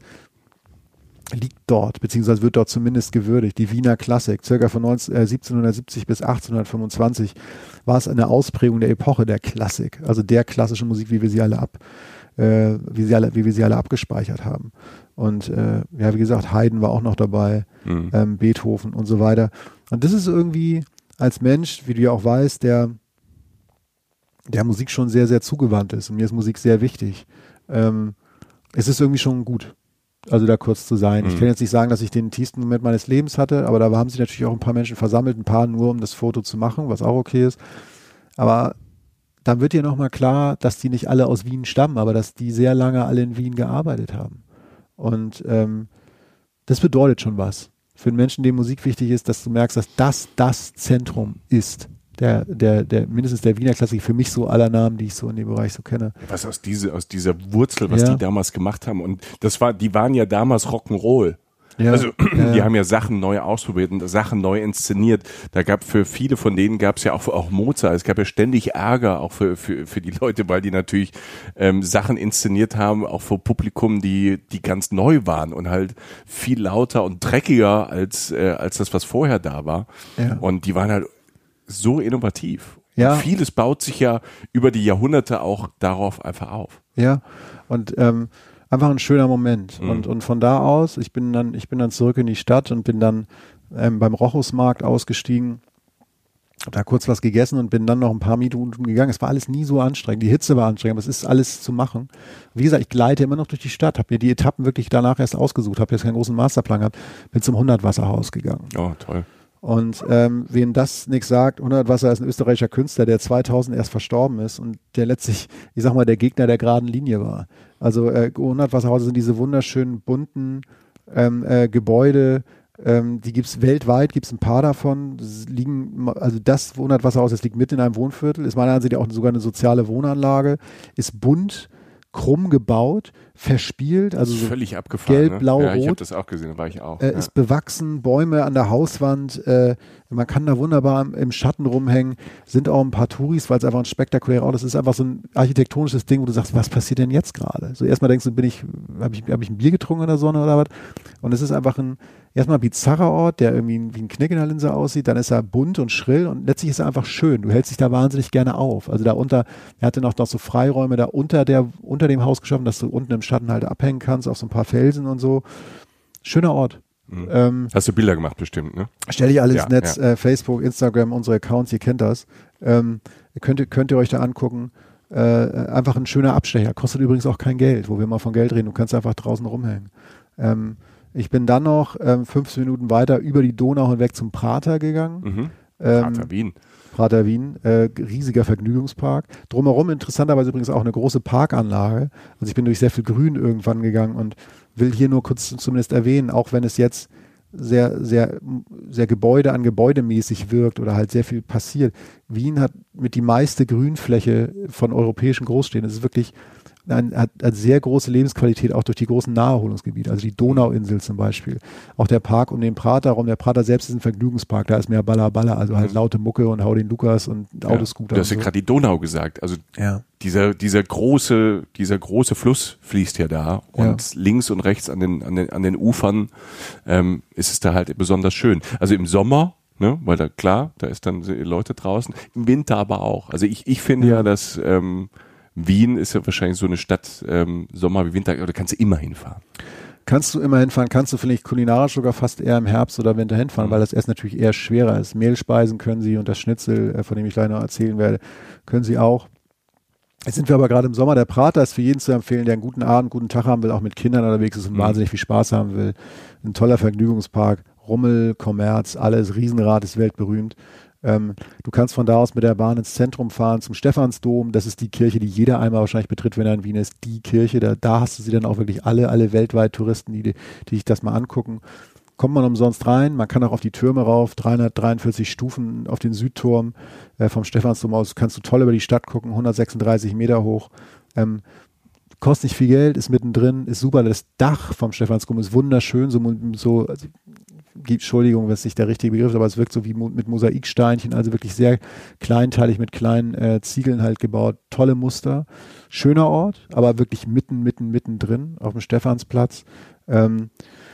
liegt dort, beziehungsweise wird dort zumindest gewürdigt. Die Wiener Klassik, circa von neunzehn, äh, siebzehnhundertsiebzig bis achtzehnhundertfünfundzwanzig, war es eine Ausprägung der Epoche der Klassik, also der klassischen Musik, wie wir sie alle ab, äh, wie, sie alle, wie wir sie alle abgespeichert haben. Und äh, ja, wie gesagt, Haydn war auch noch dabei, Mhm. ähm, Beethoven und so weiter. Und das ist irgendwie als Mensch, wie du ja auch weißt, der der Musik schon sehr, sehr zugewandt ist. Und mir ist Musik sehr wichtig. Ähm, es ist irgendwie schon gut, also da kurz zu sein. Mhm. Ich kann jetzt nicht sagen, dass ich den tiefsten Moment meines Lebens hatte, aber da haben sich natürlich auch ein paar Menschen versammelt, ein paar nur, um das Foto zu machen, was auch okay ist. Aber dann wird dir nochmal klar, dass die nicht alle aus Wien stammen, aber dass die sehr lange alle in Wien gearbeitet haben. Und ähm, das bedeutet schon was. Für einen Menschen, dem Musik wichtig ist, dass du merkst, dass das das Zentrum ist. Der, der, der, mindestens der Wiener Klassik, für mich so aller Namen, die ich so in dem Bereich so kenne. Was aus diese, aus dieser Wurzel, was ja. die damals gemacht haben. Und das war, die waren ja damals Rock'n'Roll. Ja, also ja, die ja. haben ja Sachen neu ausprobiert und Sachen neu inszeniert. Da gab für viele von denen gab es ja auch, auch Mozart. Es gab ja ständig Ärger auch für für für die Leute, weil die natürlich ähm, Sachen inszeniert haben, auch vor Publikum, die die ganz neu waren und halt viel lauter und dreckiger als äh, als das, was vorher da war. Ja. Und die waren halt so innovativ. Ja. Und vieles baut sich ja über die Jahrhunderte auch darauf einfach auf. Ja. Und ähm, einfach ein schöner Moment. Mhm. Und, und von da aus, ich bin dann, ich bin dann zurück in die Stadt und bin dann ähm, beim Rochusmarkt ausgestiegen, hab da kurz was gegessen und bin dann noch ein paar Minuten gegangen. Es war alles nie so anstrengend. Die Hitze war anstrengend, aber es ist alles zu machen. Wie gesagt, ich gleite immer noch durch die Stadt, habe mir die Etappen wirklich danach erst ausgesucht, habe jetzt keinen großen Masterplan gehabt, bin zum Hundertwasserhaus gegangen. Oh, toll. Und ähm, wem das nichts sagt, Hundertwasser ist ein österreichischer Künstler, der zweitausend erst verstorben ist und der letztlich, ich sag mal, der Gegner der geraden Linie war. Also äh, Hundertwasserhäuser sind diese wunderschönen, bunten ähm, äh, Gebäude, ähm, die gibt's weltweit, gibt's ein paar davon. Das liegen, also das Hundertwasserhaus, das liegt mitten in einem Wohnviertel, ist meiner Ansicht nach auch sogar eine soziale Wohnanlage, ist bunt, krumm gebaut, verspielt, also so völlig abgefahren, gelb, ne? blau, ja, rot. Ich habe das auch gesehen, da war ich auch. Äh, ja. Ist bewachsen, Bäume an der Hauswand, äh, man kann da wunderbar im, im Schatten rumhängen, sind auch ein paar Touris, weil es einfach ein spektakulärer Ort ist. Es ist einfach so ein architektonisches Ding, wo du sagst, was passiert denn jetzt gerade? So erstmal denkst du, bin ich, habe ich, hab ich ein Bier getrunken in der Sonne oder was? Und es ist einfach ein erstmal bizarrer Ort, der irgendwie wie ein Knick in der Linse aussieht, dann ist er bunt und schrill und letztlich ist er einfach schön. Du hältst dich da wahnsinnig gerne auf. Also da unter, er hatte noch, noch so Freiräume da unter der, unter dem Haus geschaffen, dass du unten im Schatten halt abhängen kannst, auf so ein paar Felsen und so. Schöner Ort. Mhm. Ähm, Hast du Bilder gemacht bestimmt, ne? Stell ich alles ja, ins Netz, ja. äh, Facebook, Instagram, unsere Accounts, ihr kennt das. Ähm, könnt, ihr, könnt ihr euch da angucken. Äh, einfach ein schöner Abstecher. Kostet übrigens auch kein Geld, wo wir mal von Geld reden. Du kannst einfach draußen rumhängen. Ähm, ich bin dann noch ähm, fünfzehn Minuten weiter über die Donau hinweg zum Prater gegangen. Mhm. Ähm, Prater Wien. Prater Wien, äh, riesiger Vergnügungspark. Drumherum interessanterweise übrigens auch eine große Parkanlage. Also ich bin durch sehr viel Grün irgendwann gegangen und will hier nur kurz zumindest erwähnen, auch wenn es jetzt sehr, sehr, sehr Gebäude an Gebäude mäßig wirkt oder halt sehr viel passiert. Wien hat mit die meiste Grünfläche von europäischen Großstädten. Es ist wirklich Ein, hat, hat sehr große Lebensqualität auch durch die großen Naherholungsgebiete, also die Donauinsel zum Beispiel. Auch der Park um den Praterraum, der Prater selbst ist ein Vergnügungspark, da ist mehr Baller Baller, also halt laute Mucke und Hau den Lukas und Autoscooter. Ja, du hast ja so. gerade die Donau gesagt, also ja. dieser, dieser große, dieser große Fluss fließt ja da und Ja. links und rechts an den, an den, an den Ufern ähm, ist es da halt besonders schön. Also im Sommer, ne, weil da klar, da ist dann die Leute draußen, im Winter aber auch. Also ich, ich finde ja, ja dass ähm, Wien ist ja wahrscheinlich so eine Stadt, ähm, Sommer wie Winter, da kannst du immer hinfahren. Kannst du immer hinfahren, kannst du vielleicht kulinarisch sogar fast eher im Herbst oder Winter hinfahren, mhm. weil das Essen natürlich eher schwerer ist. Mehlspeisen können sie und das Schnitzel, äh, von dem ich gleich noch erzählen werde, können sie auch. Jetzt sind wir aber gerade im Sommer. Der Prater ist für jeden zu empfehlen, der einen guten Abend, guten Tag haben will, auch mit Kindern unterwegs ist und mhm. wahnsinnig viel Spaß haben will. Ein toller Vergnügungspark, Rummel, Kommerz, alles, Riesenrad ist weltberühmt. Ähm, du kannst von da aus mit der Bahn ins Zentrum fahren, zum Stephansdom. Das ist die Kirche, die jeder einmal wahrscheinlich betritt, wenn er in Wien ist. Die Kirche, da, da hast du sie dann auch wirklich alle, alle weltweit Touristen, die, die sich das mal angucken. Kommt man umsonst rein, man kann auch auf die Türme rauf, dreihundertdreiundvierzig Stufen auf den Südturm äh, vom Stephansdom aus, kannst du toll über die Stadt gucken, hundertsechsunddreißig Meter hoch. Ähm, kostet nicht viel Geld, ist mittendrin, ist super. Das Dach vom Stephansdom ist wunderschön, so, so also, Entschuldigung, wenn es nicht der richtige Begriff ist, aber es wirkt so wie mit Mosaiksteinchen, also wirklich sehr kleinteilig mit kleinen äh, Ziegeln halt gebaut. Tolle Muster, schöner Ort, aber wirklich mitten, mitten, mitten drin auf dem Stephansplatz. Ähm,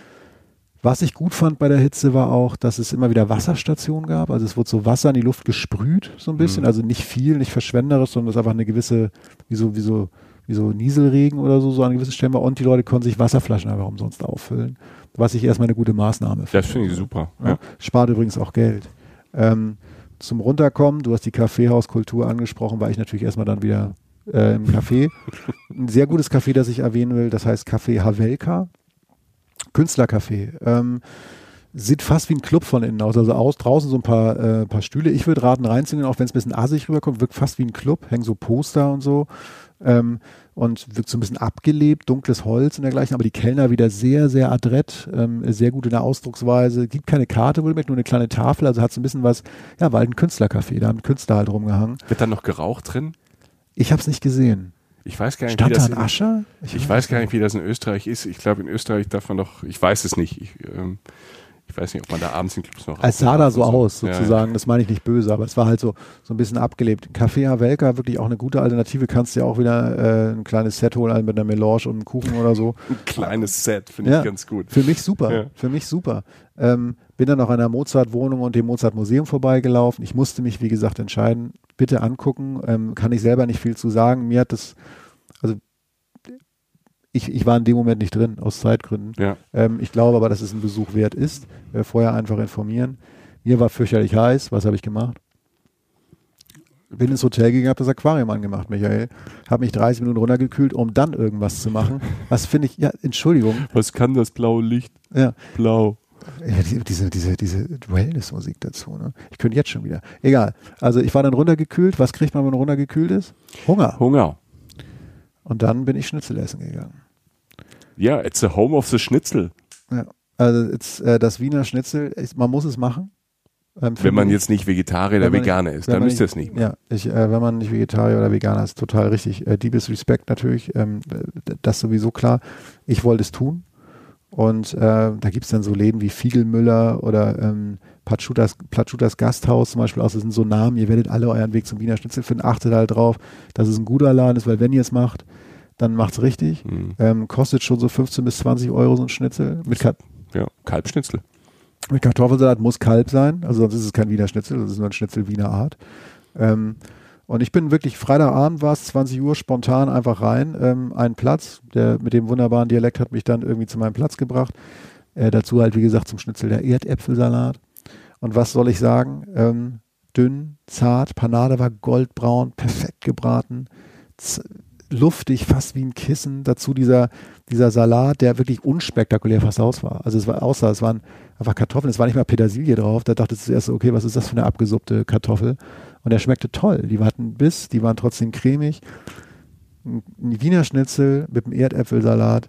was ich gut fand bei der Hitze war auch, dass es immer wieder Wasserstationen gab. Also es wurde so Wasser in die Luft gesprüht, so ein bisschen. Mhm. Also nicht viel, nicht verschwenderisch, sondern es ist einfach eine gewisse, wie so, wie so, wie so Nieselregen oder so, so an gewissen Stellen war. Und die Leute konnten sich Wasserflaschen einfach umsonst auffüllen. Was ich erstmal eine gute Maßnahme finde. Das finde ich super. Ja. Ja. Spart übrigens auch Geld. Ähm, zum Runterkommen, du hast die Kaffeehauskultur angesprochen, war ich natürlich erstmal dann wieder äh, im Café. Ein sehr gutes Café, das ich erwähnen will, das heißt Café Havelka. Künstlercafé. Ähm, sieht fast wie ein Club von innen aus. Also aus, draußen so ein paar, äh, paar Stühle. Ich würde raten, reinzugehen, auch wenn es ein bisschen assig rüberkommt, wirkt fast wie ein Club, hängen so Poster und so. Ähm, und wirkt so ein bisschen abgelebt, dunkles Holz und dergleichen, aber die Kellner wieder sehr, sehr adrett, ähm, sehr gut in der Ausdrucksweise, gibt keine Karte, wohlgemerkt, nur eine kleine Tafel, also hat so ein bisschen was, ja, war halt ein Künstlercafé, da haben Künstler halt rumgehangen. Wird da noch geraucht drin? Ich habe es nicht gesehen. Ich weiß gar nicht, Stand wie das da ein in, Ascher? Ich, ich weiß gar nicht, wie das in Österreich ist. Ich glaube, in Österreich darf man doch, ich weiß es nicht. Ich, ähm, ich weiß nicht, ob man da abends in Clubs noch... Es sah da so aus, so. sozusagen. Ja, ja. Das meine ich nicht böse, aber es war halt so, so ein bisschen abgelebt. Café Havelka, wirklich auch eine gute Alternative. Kannst du ja auch wieder äh, ein kleines Set holen, also mit einer Melange und einem Kuchen oder so. Ein kleines Set, finde ja, ich ganz gut. Für mich super, ja. für mich super. Ähm, bin dann noch an der Mozart-Wohnung und dem Mozart-Museum vorbeigelaufen. Ich musste mich, wie gesagt, entscheiden. Bitte angucken. Ähm, kann ich selber nicht viel zu sagen. Mir hat das, also Ich, ich war in dem Moment nicht drin, aus Zeitgründen. Ja. Ähm, ich glaube aber, dass es ein Besuch wert ist. Äh, vorher einfach informieren. Mir war fürchterlich heiß. Was habe ich gemacht? Bin ins Hotel gegangen, habe das Aquarium angemacht, Michael. Habe mich dreißig Minuten runtergekühlt, um dann irgendwas zu machen. Was finde ich, ja, Entschuldigung. Was kann das blaue Licht? Ja. Blau. Ja, die, diese, diese, diese Wellness-Musik dazu, ne? Ich könnte jetzt schon wieder. Egal. Also ich war dann runtergekühlt. Was kriegt man, wenn man runtergekühlt ist? Hunger. Hunger. Und dann bin ich Schnitzel essen gegangen. Ja, it's the home of the Schnitzel. Ja, also it's, äh, das Wiener Schnitzel, ist, man muss es machen. Ähm, wenn man mich, jetzt nicht Vegetarier oder Veganer nicht, ist, dann müsst ihr es nicht machen. Ja, ich, äh, wenn man nicht Vegetarier oder Veganer ist, total richtig. Äh, Deepest Respect natürlich, ähm, das sowieso klar. Ich wollte es tun. Und äh, da gibt es dann so Läden wie Fiegelmüller oder ähm, Patschutas, Patschutas Gasthaus zum Beispiel aus. Das sind so Namen, ihr werdet alle euren Weg zum Wiener Schnitzel finden. Achtet halt drauf, dass es ein guter Laden ist, weil wenn ihr es macht, dann macht's richtig. Mhm. Ähm, kostet schon so fünfzehn bis zwanzig Euro so ein Schnitzel. Mit Ka- ja, Kalbschnitzel. Mit Kartoffelsalat muss Kalb sein, also sonst ist es kein Wiener Schnitzel, das ist nur ein Schnitzel Wiener Art. Ähm, und ich bin wirklich, Freitagabend war es, zwanzig Uhr, spontan einfach rein, ähm, einen Platz, der mit dem wunderbaren Dialekt hat mich dann irgendwie zu meinem Platz gebracht. Äh, dazu halt, wie gesagt, zum Schnitzel der Erdäpfelsalat. Und was soll ich sagen? Ähm, dünn, zart, Panade war goldbraun, perfekt gebraten, z- luftig, fast wie ein Kissen. Dazu dieser, dieser Salat, der wirklich unspektakulär fast aus war. Also es war außer, es waren einfach Kartoffeln, es war nicht mal Petersilie drauf. Da dachte ich zuerst, okay, was ist das für eine abgesuppte Kartoffel? Und der schmeckte toll. Die hatten Biss, die waren trotzdem cremig. Ein Wiener Schnitzel mit einem Erdäpfelsalat.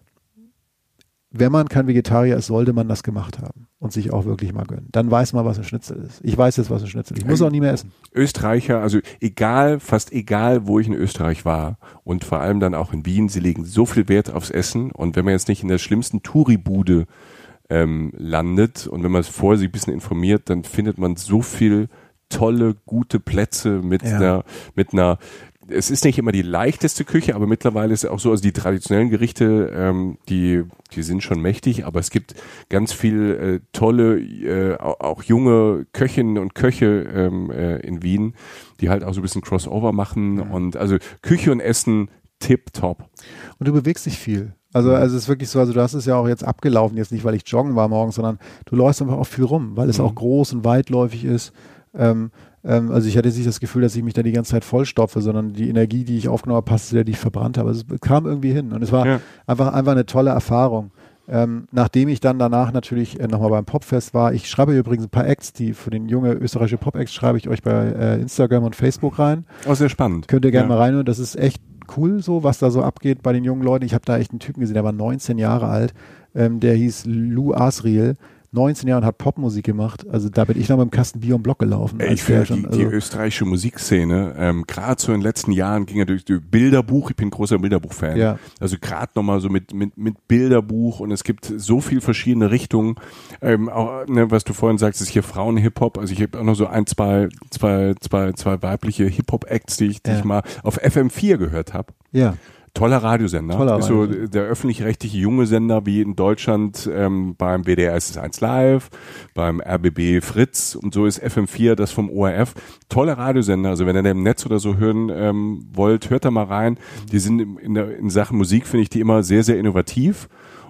Wenn man kein Vegetarier ist, sollte man das gemacht haben und sich auch wirklich mal gönnen. Dann weiß man, was ein Schnitzel ist. Ich weiß jetzt, was ein Schnitzel ist. Ich muss auch nie mehr essen. Österreicher, also egal, fast egal, wo ich in Österreich war und vor allem dann auch in Wien, sie legen so viel Wert aufs Essen und wenn man jetzt nicht in der schlimmsten Touri-Bude ähm, landet und wenn man es vorher sich ein bisschen informiert, dann findet man so viel tolle, gute Plätze mit ja. einer, mit einer, es ist nicht immer die leichteste Küche, aber mittlerweile ist es auch so, also die traditionellen Gerichte, ähm, die, die sind schon mächtig, aber es gibt ganz viel äh, tolle, äh, auch, auch junge Köchinnen und Köche ähm, äh, in Wien, die halt auch so ein bisschen Crossover machen mhm. und also Küche und Essen tipptopp. Und du bewegst dich viel. Also, also es ist wirklich so, also du hast es ja auch jetzt abgelaufen, jetzt nicht, weil ich joggen war morgens, sondern du läufst einfach auch viel rum, weil es mhm. auch groß und weitläufig ist. Ähm, ähm, also ich hatte nicht das Gefühl, dass ich mich da die ganze Zeit vollstopfe, sondern die Energie, die ich aufgenommen habe, passte der, die ich verbrannt habe. Also es kam irgendwie hin und es war ja. einfach, einfach eine tolle Erfahrung. Ähm, nachdem ich dann danach natürlich äh, nochmal beim Popfest war, ich schreibe übrigens ein paar Acts, die für den junge österreichische Pop-Acts schreibe ich euch bei äh, Instagram und Facebook rein. Oh, sehr spannend. Könnt ihr gerne ja. mal reinhören, das ist echt cool so, was da so abgeht bei den jungen Leuten. Ich habe da echt einen Typen gesehen, der war neunzehn Jahre alt, ähm, der hieß Lou Asriel, neunzehn Jahre und hat Popmusik gemacht. Also da bin ich noch mit dem Kasten Bier und Block gelaufen. Ich finde die, also die österreichische Musikszene, ähm, gerade so in den letzten Jahren ging ja durch, durch Bilderbuch, ich bin großer Bilderbuch-Fan. Ja. Also gerade nochmal so mit, mit, mit Bilderbuch und es gibt so viel verschiedene Richtungen. Ähm, auch, ne, was du vorhin sagst, ist hier Frauen-Hip-Hop. Also ich habe auch noch so ein, zwei, zwei, zwei, zwei weibliche Hip-Hop-Acts, die ich, die ja. ich mal auf F M vier gehört habe. Ja. Toller Radiosender. Toller ist so Radio. Der öffentlich-rechtliche junge Sender wie in Deutschland ähm, beim W D R S S eins Live, beim R B B Fritz und so ist F M vier das vom O R F. Toller Radiosender. Also wenn ihr im Netz oder so hören ähm, wollt, hört da mal rein. Die sind in, der, in Sachen Musik, finde ich, die immer sehr, sehr innovativ.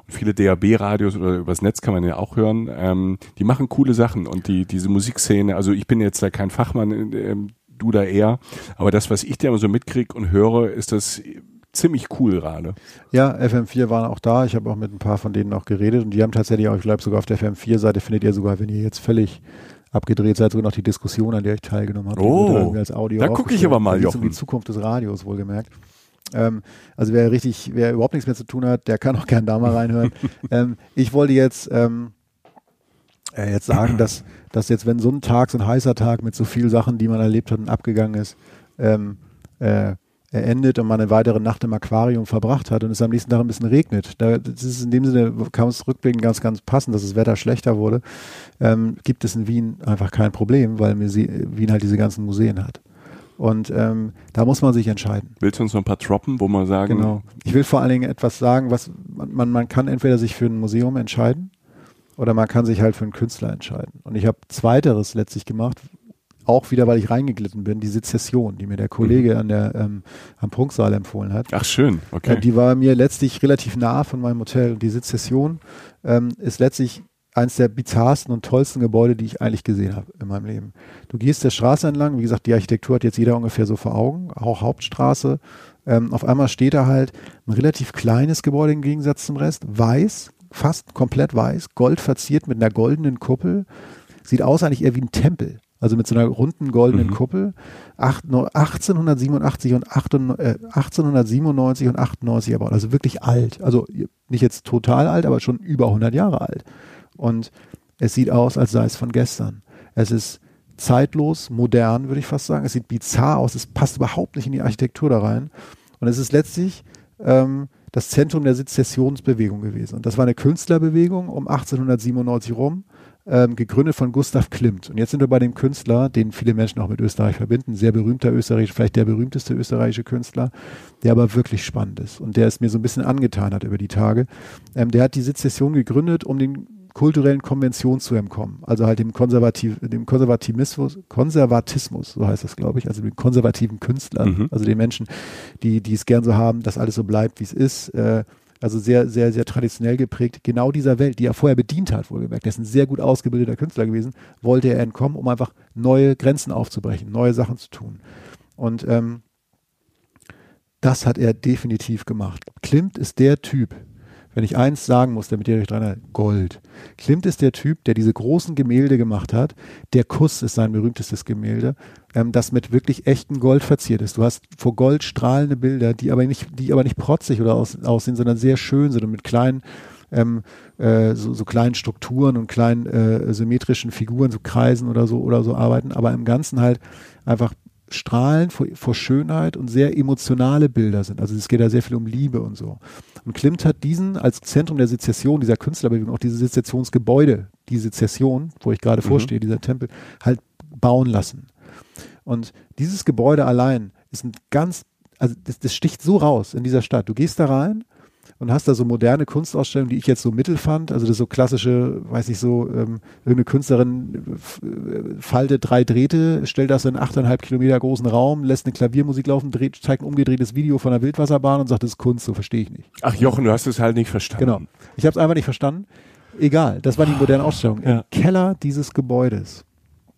viele D A B-Radios oder übers Netz kann man ja auch hören. Ähm, die machen coole Sachen und die diese Musikszene, also ich bin jetzt da kein Fachmann, ähm, du da eher, aber das, was ich da immer so mitkriege und höre, ist das ziemlich cool gerade. Ja, F M vier waren auch da. Ich habe auch mit ein paar von denen noch geredet und die haben tatsächlich auch, ich glaube sogar auf der F M vier Seite findet ihr sogar, wenn ihr jetzt völlig abgedreht seid, sogar noch die Diskussion, an der ich teilgenommen habe. Oh, als Audio da gucke ich aber mal, Jochen. Um die Zukunft des Radios, wohlgemerkt. Ähm, also wer richtig, wer überhaupt nichts mehr zu tun hat, der kann auch gerne da mal reinhören. ähm, ich wollte jetzt ähm, äh, jetzt sagen, dass, dass jetzt, wenn so ein Tag, so ein heißer Tag mit so vielen Sachen, die man erlebt hat und abgegangen ist, ähm, äh, er endet und man eine weitere Nacht im Aquarium verbracht hat und es am nächsten Tag ein bisschen regnet. Da, das ist in dem Sinne, kann es rückblickend ganz, ganz passen, dass das Wetter schlechter wurde. Ähm, gibt es in Wien einfach kein Problem, weil Wien halt diese ganzen Museen hat. Und ähm, da muss man sich entscheiden. Willst du uns noch ein paar droppen, wo man sagen... Genau. Ich will vor allen Dingen etwas sagen, was man, man, man kann entweder sich für ein Museum entscheiden oder man kann sich halt für einen Künstler entscheiden. Und ich habe Zweiteres letztlich gemacht, auch wieder, weil ich reingeglitten bin, die Sezession, die mir der Kollege mhm. an der, ähm, am Prunksaal empfohlen hat. Ach schön, okay. Äh, die war mir letztlich relativ nah von meinem Hotel. Und die Sezession ähm, ist letztlich eines der bizarrsten und tollsten Gebäude, die ich eigentlich gesehen habe in meinem Leben. Du gehst der Straße entlang, wie gesagt, die Architektur hat jetzt jeder ungefähr so vor Augen, auch Hauptstraße. Ähm, auf einmal steht da halt ein relativ kleines Gebäude im Gegensatz zum Rest, weiß, fast komplett weiß, gold verziert mit einer goldenen Kuppel. Sieht aus eigentlich eher wie ein Tempel. Also mit so einer runden goldenen mhm. Kuppel, achtzehnhundertsiebenundachtzig und achtzehnhundertsiebenundneunzig und achtundneunzig erbaut, also wirklich alt, also nicht jetzt total alt, aber schon über hundert Jahre alt. Und es sieht aus, als sei es von gestern. Es ist zeitlos, modern, würde ich fast sagen. Es sieht bizarr aus, es passt überhaupt nicht in die Architektur da rein. Und es ist letztlich ähm, das Zentrum der Sezessionsbewegung gewesen. Und das war eine Künstlerbewegung um achtzehnhundertsiebenundneunzig rum, Ähm, gegründet von Gustav Klimt. Und jetzt sind wir bei dem Künstler, den viele Menschen auch mit Österreich verbinden, sehr berühmter österreichischer, vielleicht der berühmteste österreichische Künstler, der aber wirklich spannend ist und der es mir so ein bisschen angetan hat über die Tage. Ähm, der hat die Sezession gegründet, um den kulturellen Konventionen zu entkommen, also halt dem, Konservativ, dem Konservativismus, Konservatismus, so heißt das, glaube ich, also den konservativen Künstlern, mhm. also den Menschen, die, die es gern so haben, dass alles so bleibt, wie es ist, äh, also sehr, sehr, sehr traditionell geprägt, genau dieser Welt, die er vorher bedient hat, wohlgemerkt, der ist ein sehr gut ausgebildeter Künstler gewesen, wollte er entkommen, um einfach neue Grenzen aufzubrechen, neue Sachen zu tun. Und ähm, das hat er definitiv gemacht. Klimt ist der Typ, wenn ich eins sagen muss, damit ihr euch dran erinnert, Gold. Klimt ist der Typ, der diese großen Gemälde gemacht hat. Der Kuss ist sein berühmtestes Gemälde, ähm, das mit wirklich echtem Gold verziert ist. Du hast vor Gold strahlende Bilder, die aber nicht, die aber nicht protzig oder aus, aussehen, sondern sehr schön sind und mit kleinen, ähm, äh, so, so kleinen Strukturen und kleinen äh, symmetrischen Figuren, so Kreisen oder so oder so arbeiten, aber im Ganzen halt einfach strahlen vor, vor Schönheit und sehr emotionale Bilder sind. Also es geht da sehr viel um Liebe und so. Und Klimt hat diesen als Zentrum der Sezession, dieser Künstlerbewegung, auch diese Sezessionsgebäude, die Sezession, wo ich gerade mhm. vorstehe, dieser Tempel, halt bauen lassen. Und dieses Gebäude allein ist ein ganz, also das, das sticht so raus in dieser Stadt. Du gehst da rein und hast da so moderne Kunstausstellungen, die ich jetzt so mittel fand, also das so klassische, weiß ich so, ähm, irgendeine Künstlerin äh, faltet drei Drähte, stellt das in einen achteinhalb Kilometer großen Raum, lässt eine Klaviermusik laufen, dreht, zeigt ein umgedrehtes Video von einer Wildwasserbahn und sagt, das ist Kunst, so verstehe ich nicht. Ach Jochen, du hast es halt nicht verstanden. Genau, ich habe es einfach nicht verstanden. Egal, das war die moderne Ausstellung. Ja. Im Keller dieses Gebäudes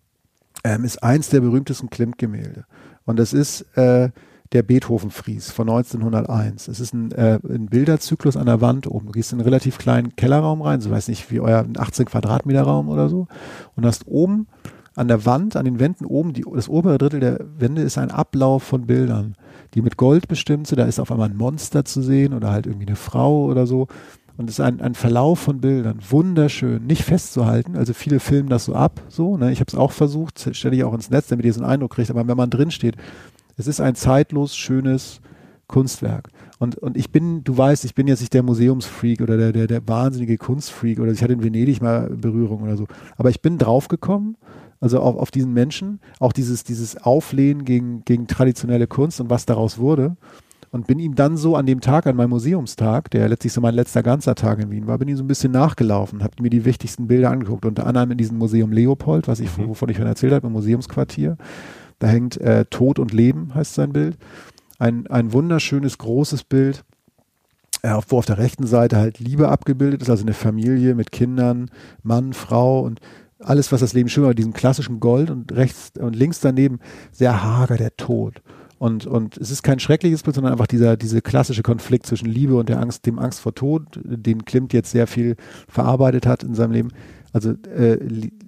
ähm, ist eins der berühmtesten Klimt-Gemälde. Und das ist äh, der Beethoven-Fries von neunzehnhunderteins. Es ist ein, äh, ein Bilderzyklus an der Wand oben. Du gehst in einen relativ kleinen Kellerraum rein, so weiß nicht, wie euer achtzehn Quadratmeter Raum oder so, und hast oben an der Wand, an den Wänden oben, die, das obere Drittel der Wände ist ein Ablauf von Bildern, die mit Gold bestimmt sind. Da ist auf einmal ein Monster zu sehen oder halt irgendwie eine Frau oder so. Und es ist ein, ein Verlauf von Bildern, wunderschön, nicht festzuhalten. Also viele filmen das so ab, so. Ne? Ich habe es auch versucht, stelle ich auch ins Netz, damit ihr so einen Eindruck kriegt. Aber wenn man drin steht, es ist ein zeitlos schönes Kunstwerk. Und, und ich bin, du weißt, ich bin jetzt nicht der Museumsfreak oder der, der, der wahnsinnige Kunstfreak oder ich hatte in Venedig mal Berührung oder so. Aber ich bin draufgekommen, also auf, auf diesen Menschen, auch dieses, dieses Auflehnen gegen, gegen traditionelle Kunst und was daraus wurde. Und bin ihm dann so an dem Tag, an meinem Museumstag, der letztlich so mein letzter ganzer Tag in Wien war, bin ihm so ein bisschen nachgelaufen, habe mir die wichtigsten Bilder angeguckt. Unter anderem in diesem Museum Leopold, was ich, wovon ich schon erzählt habe, im Museumsquartier. Da hängt äh, Tod und Leben, heißt sein Bild. Ein, ein wunderschönes, großes Bild äh, wo auf der rechten Seite halt Liebe abgebildet ist, also eine Familie mit Kindern, Mann, Frau und alles, was das Leben schön macht, mit diesem klassischen Gold und rechts und links daneben sehr hager der Tod. Und, und es ist kein schreckliches Bild, sondern einfach dieser, diese klassische Konflikt zwischen Liebe und der Angst, dem Angst vor Tod, den Klimt jetzt sehr viel verarbeitet hat in seinem Leben. Also äh,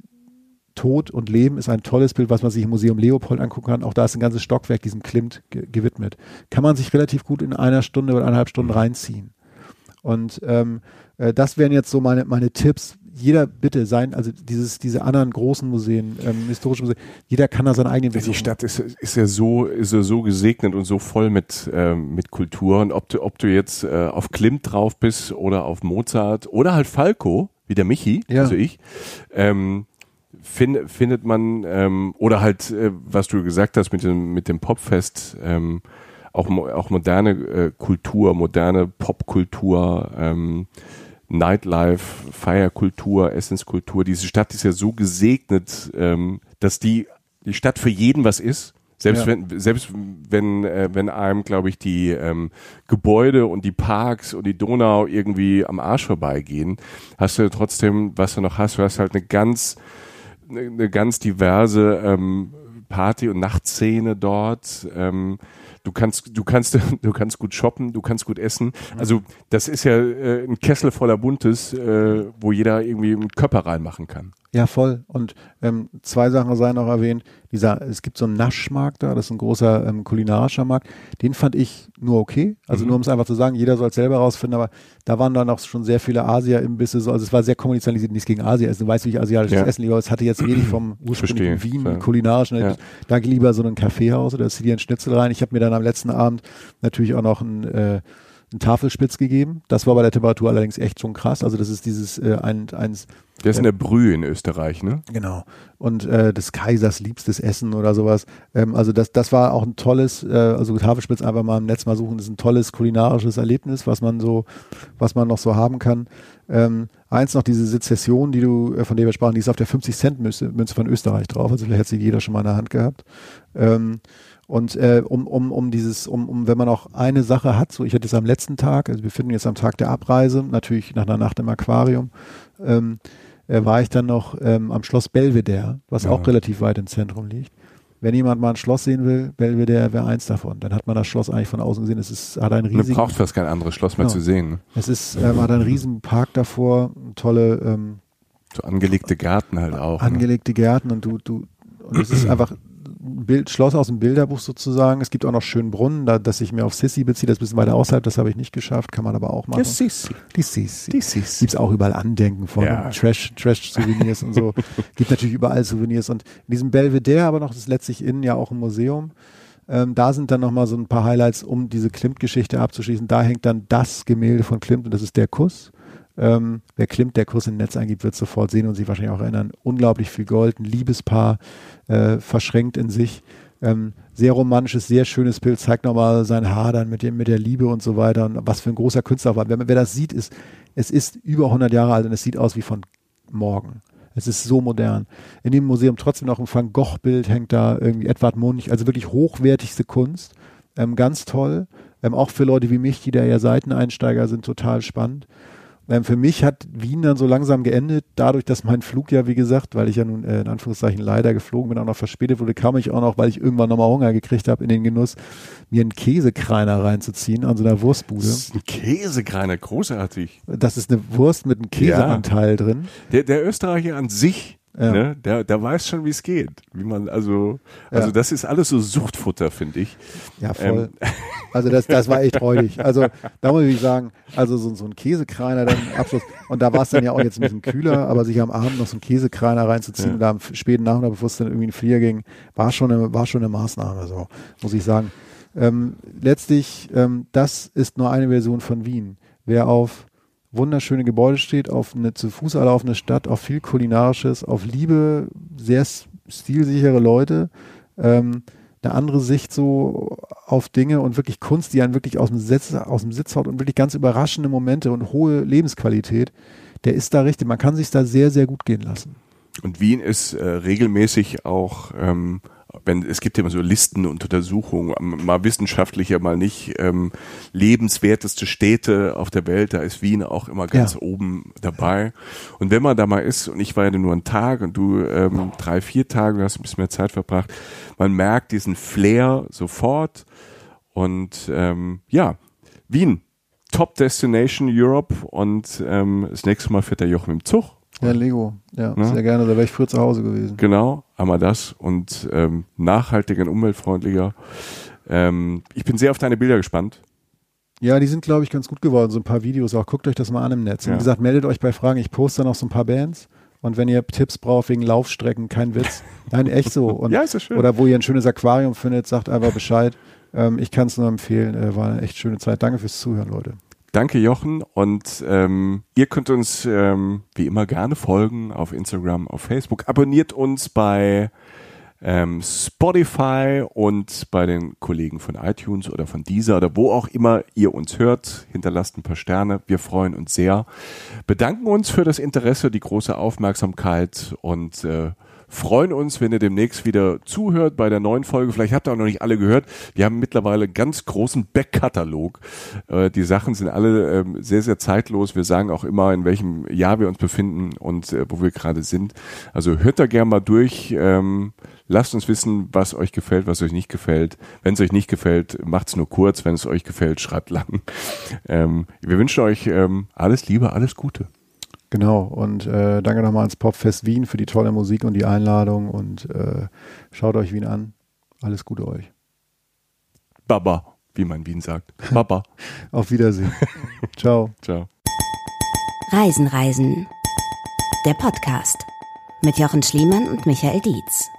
Tod und Leben ist ein tolles Bild, was man sich im Museum Leopold angucken kann. Auch da ist ein ganzes Stockwerk diesem Klimt ge- gewidmet. Kann man sich relativ gut in einer Stunde oder eineinhalb Stunden reinziehen. Und ähm, äh, das wären jetzt so meine, meine Tipps. Jeder bitte sein, also dieses, diese anderen großen Museen, ähm, historische Museen, jeder kann da seinen eigenen Weg. Die Stadt ist, ist ja so, ist ja so gesegnet und so voll mit, ähm, mit Kultur. Und ob du, ob du jetzt äh, auf Klimt drauf bist oder auf Mozart oder halt Falco, wie der Michi, ja. also ich, ähm, find, findet man, ähm, oder halt, äh, was du gesagt hast mit dem, mit dem Popfest, ähm, auch, auch moderne äh, Kultur, moderne Popkultur, ähm, Nightlife, Feierkultur, Essenskultur. Diese Stadt ist ja so gesegnet, ähm, dass die, die Stadt für jeden was ist. Selbst ja. wenn, selbst wenn, äh, wenn einem, glaube ich, die ähm, Gebäude und die Parks und die Donau irgendwie am Arsch vorbeigehen, hast du trotzdem, was du noch hast, du hast halt eine ganz, eine ganz diverse ähm, Party- und Nachtszene dort. Ähm, Du kannst, du kannst, du kannst gut shoppen, du kannst gut essen. Also das ist ja äh, ein Kessel voller Buntes, äh, wo jeder irgendwie einen Körper reinmachen kann. Ja, voll. Und ähm, zwei Sachen seien noch erwähnt. Dieser, es gibt so einen Naschmarkt da, das ist ein großer ähm, kulinarischer Markt. Den fand ich nur okay. Also mhm. nur um es einfach zu sagen, jeder soll es selber rausfinden, aber da waren dann auch schon sehr viele Asia-Imbisse. So, also es war sehr kommerzialisiert, nichts gegen Asien. Also du weißt, wie ich asiatisches ja. Essen liebe, aber es hatte jetzt wenig vom ursprünglichen Wien ja. kulinarischen. Ja. Da lieber so ein Kaffeehaus oder zieh dir einen Schnitzel rein. Ich habe mir dann am letzten Abend natürlich auch noch ein äh, einen Tafelspitz gegeben. Das war bei der Temperatur allerdings echt schon krass. Also das ist dieses äh, ein, eins. Der ist in der Brühe in Österreich, ne? Genau. Und äh, des Kaisers liebstes Essen oder sowas. Ähm, also das, das war auch ein tolles, äh, also Tafelspitz einfach mal im Netz mal suchen, das ist ein tolles kulinarisches Erlebnis, was man so, was man noch so haben kann. Ähm, eins noch, diese Sezession, die du, äh, von der wir sprachen, die ist auf der fünfzig Cent Münze von Österreich drauf. Also vielleicht hat sie jeder schon mal in der Hand gehabt. Ähm, Und äh, um, um, um dieses, um, um, wenn man auch eine Sache hat, so ich hatte es am letzten Tag, also wir befinden uns jetzt am Tag der Abreise, natürlich nach einer Nacht im Aquarium, ähm, äh, war ich dann noch ähm, am Schloss Belvedere, was ja. auch relativ weit im Zentrum liegt. Wenn jemand mal ein Schloss sehen will, Belvedere wäre eins davon. Dann hat man das Schloss eigentlich von außen gesehen. Es ist, hat einen riesigen. Man braucht fast kein anderes Schloss mehr genau. zu sehen. Ne? Es ist, ähm, hat einen riesigen Park davor, tolle, ähm, so angelegte Gärten halt auch. Angelegte ne? Gärten und du, du, und es ist einfach ein Bild, Schloss aus dem Bilderbuch sozusagen. Es gibt auch noch Schönbrunn, da, dass ich mir auf Sissi beziehe, das ist ein bisschen weiter außerhalb, das habe ich nicht geschafft, kann man aber auch machen. Die Sissi. Die Sissi. Die Sissi. Gibt es auch überall Andenken von ja. Trash, Trash-Souvenirs und so. Gibt natürlich überall Souvenirs und in diesem Belvedere aber noch, das ist letztlich innen ja auch ein Museum. Ähm, da sind dann nochmal so ein paar Highlights, um diese Klimt-Geschichte abzuschließen. Da hängt dann das Gemälde von Klimt und das ist der Kuss. Ähm, wer Klimt, der Kuss im Netz eingibt, wird sofort sehen und sich wahrscheinlich auch erinnern. Unglaublich viel Gold, ein Liebespaar, äh, verschränkt in sich. Ähm, sehr romantisches, sehr schönes Bild, zeigt nochmal sein Hadern mit dem, mit der Liebe und so weiter und was für ein großer Künstler war. Wer, wer das sieht, ist, es ist über hundert Jahre alt und es sieht aus wie von morgen. Es ist so modern. In dem Museum trotzdem noch ein Van Gogh-Bild hängt da, irgendwie Edvard Munch, also wirklich hochwertigste Kunst. Ähm, ganz toll. Ähm, auch für Leute wie mich, die da ja Seiteneinsteiger sind, total spannend. Ähm, für mich hat Wien dann so langsam geendet, dadurch, dass mein Flug ja, wie gesagt, weil ich ja nun äh, in Anführungszeichen leider geflogen bin, auch noch verspätet wurde, kam ich auch noch, weil ich irgendwann nochmal Hunger gekriegt habe, in den Genuss, mir einen Käsekreiner reinzuziehen an so einer Wurstbude. Das ist ein Käsekreiner, großartig. Das ist eine Wurst mit einem Käseanteil ja. drin. Der, der Österreicher an sich, ja. ne, der, der weiß schon, wie es geht. Wie man, also, also ja. das ist alles so Suchtfutter, finde ich. Ja, voll. Ähm. Also das, das war echt räudig. Also da muss ich sagen, also so, so ein Käsekreiner dann im Abschluss. Und da war es dann ja auch jetzt ein bisschen kühler, aber sich am Abend noch so einen Käsekreiner reinzuziehen, ja. da am späten Nachmittag, bevor es dann irgendwie in den Flieger ging, war schon eine, war schon eine Maßnahme, so muss ich sagen. Ähm, letztlich, ähm, das ist nur eine Version von Wien. Wer auf wunderschöne Gebäude steht, auf eine zu Fuß erlaufende Stadt, auf viel Kulinarisches, auf Liebe, sehr stilsichere Leute, ähm, eine andere Sicht so auf Dinge und wirklich Kunst, die einen wirklich aus dem Sitz, aus dem Sitz haut und wirklich ganz überraschende Momente und hohe Lebensqualität, der ist da richtig. Man kann sich da sehr, sehr gut gehen lassen. Und Wien ist äh, regelmäßig auch ähm, wenn es gibt ja immer so Listen und Untersuchungen, mal wissenschaftlicher, mal nicht, ähm, lebenswerteste Städte auf der Welt, da ist Wien auch immer ganz ja. oben dabei. Und wenn man da mal ist, und ich war ja nur einen Tag und du ähm, drei, vier Tage, du hast ein bisschen mehr Zeit verbracht, man merkt diesen Flair sofort. Und ähm, ja, Wien, Top Destination Europe, und ähm, das nächste Mal fährt der Jochen im Zug. Ja, Lego, ja, ja, sehr gerne, da wäre ich früher zu Hause gewesen. Genau, einmal das und ähm, nachhaltiger und umweltfreundlicher. Ähm, ich bin sehr auf deine Bilder gespannt. Ja, die sind, glaube ich, ganz gut geworden, so ein paar Videos auch. Guckt euch das mal an im Netz. Und ja. wie gesagt, meldet euch bei Fragen. Ich poste noch so ein paar Bands. Und wenn ihr Tipps braucht wegen Laufstrecken, kein Witz. Nein, echt so. Und, ja, ist das schön. Oder wo ihr ein schönes Aquarium findet, sagt einfach Bescheid. Ähm, ich kann es nur empfehlen. Äh, war eine echt schöne Zeit. Danke fürs Zuhören, Leute. Danke, Jochen, und ähm, ihr könnt uns ähm, wie immer gerne folgen auf Instagram, auf Facebook. Abonniert uns bei ähm, Spotify und bei den Kollegen von iTunes oder von Deezer oder wo auch immer ihr uns hört. Hinterlasst ein paar Sterne. Wir freuen uns sehr. Bedanken uns für das Interesse, die große Aufmerksamkeit und äh, freuen uns, wenn ihr demnächst wieder zuhört bei der neuen Folge. Vielleicht habt ihr auch noch nicht alle gehört. Wir haben mittlerweile einen ganz großen Backkatalog. Äh, die Sachen sind alle ähm, sehr, sehr zeitlos. Wir sagen auch immer, in welchem Jahr wir uns befinden und äh, wo wir gerade sind. Also hört da gerne mal durch. Ähm, lasst uns wissen, was euch gefällt, was euch nicht gefällt. Wenn es euch nicht gefällt, macht's nur kurz. Wenn es euch gefällt, schreibt lang. Ähm, wir wünschen euch ähm, alles Liebe, alles Gute. Genau, und äh, danke nochmal ans Popfest Wien für die tolle Musik und die Einladung, und äh, schaut euch Wien an. Alles Gute euch. Baba, wie man Wien sagt. Baba. Auf Wiedersehen. Ciao. Ciao. Reisen, Reisen. Der Podcast mit Jochen Schliemann und Michael Dietz.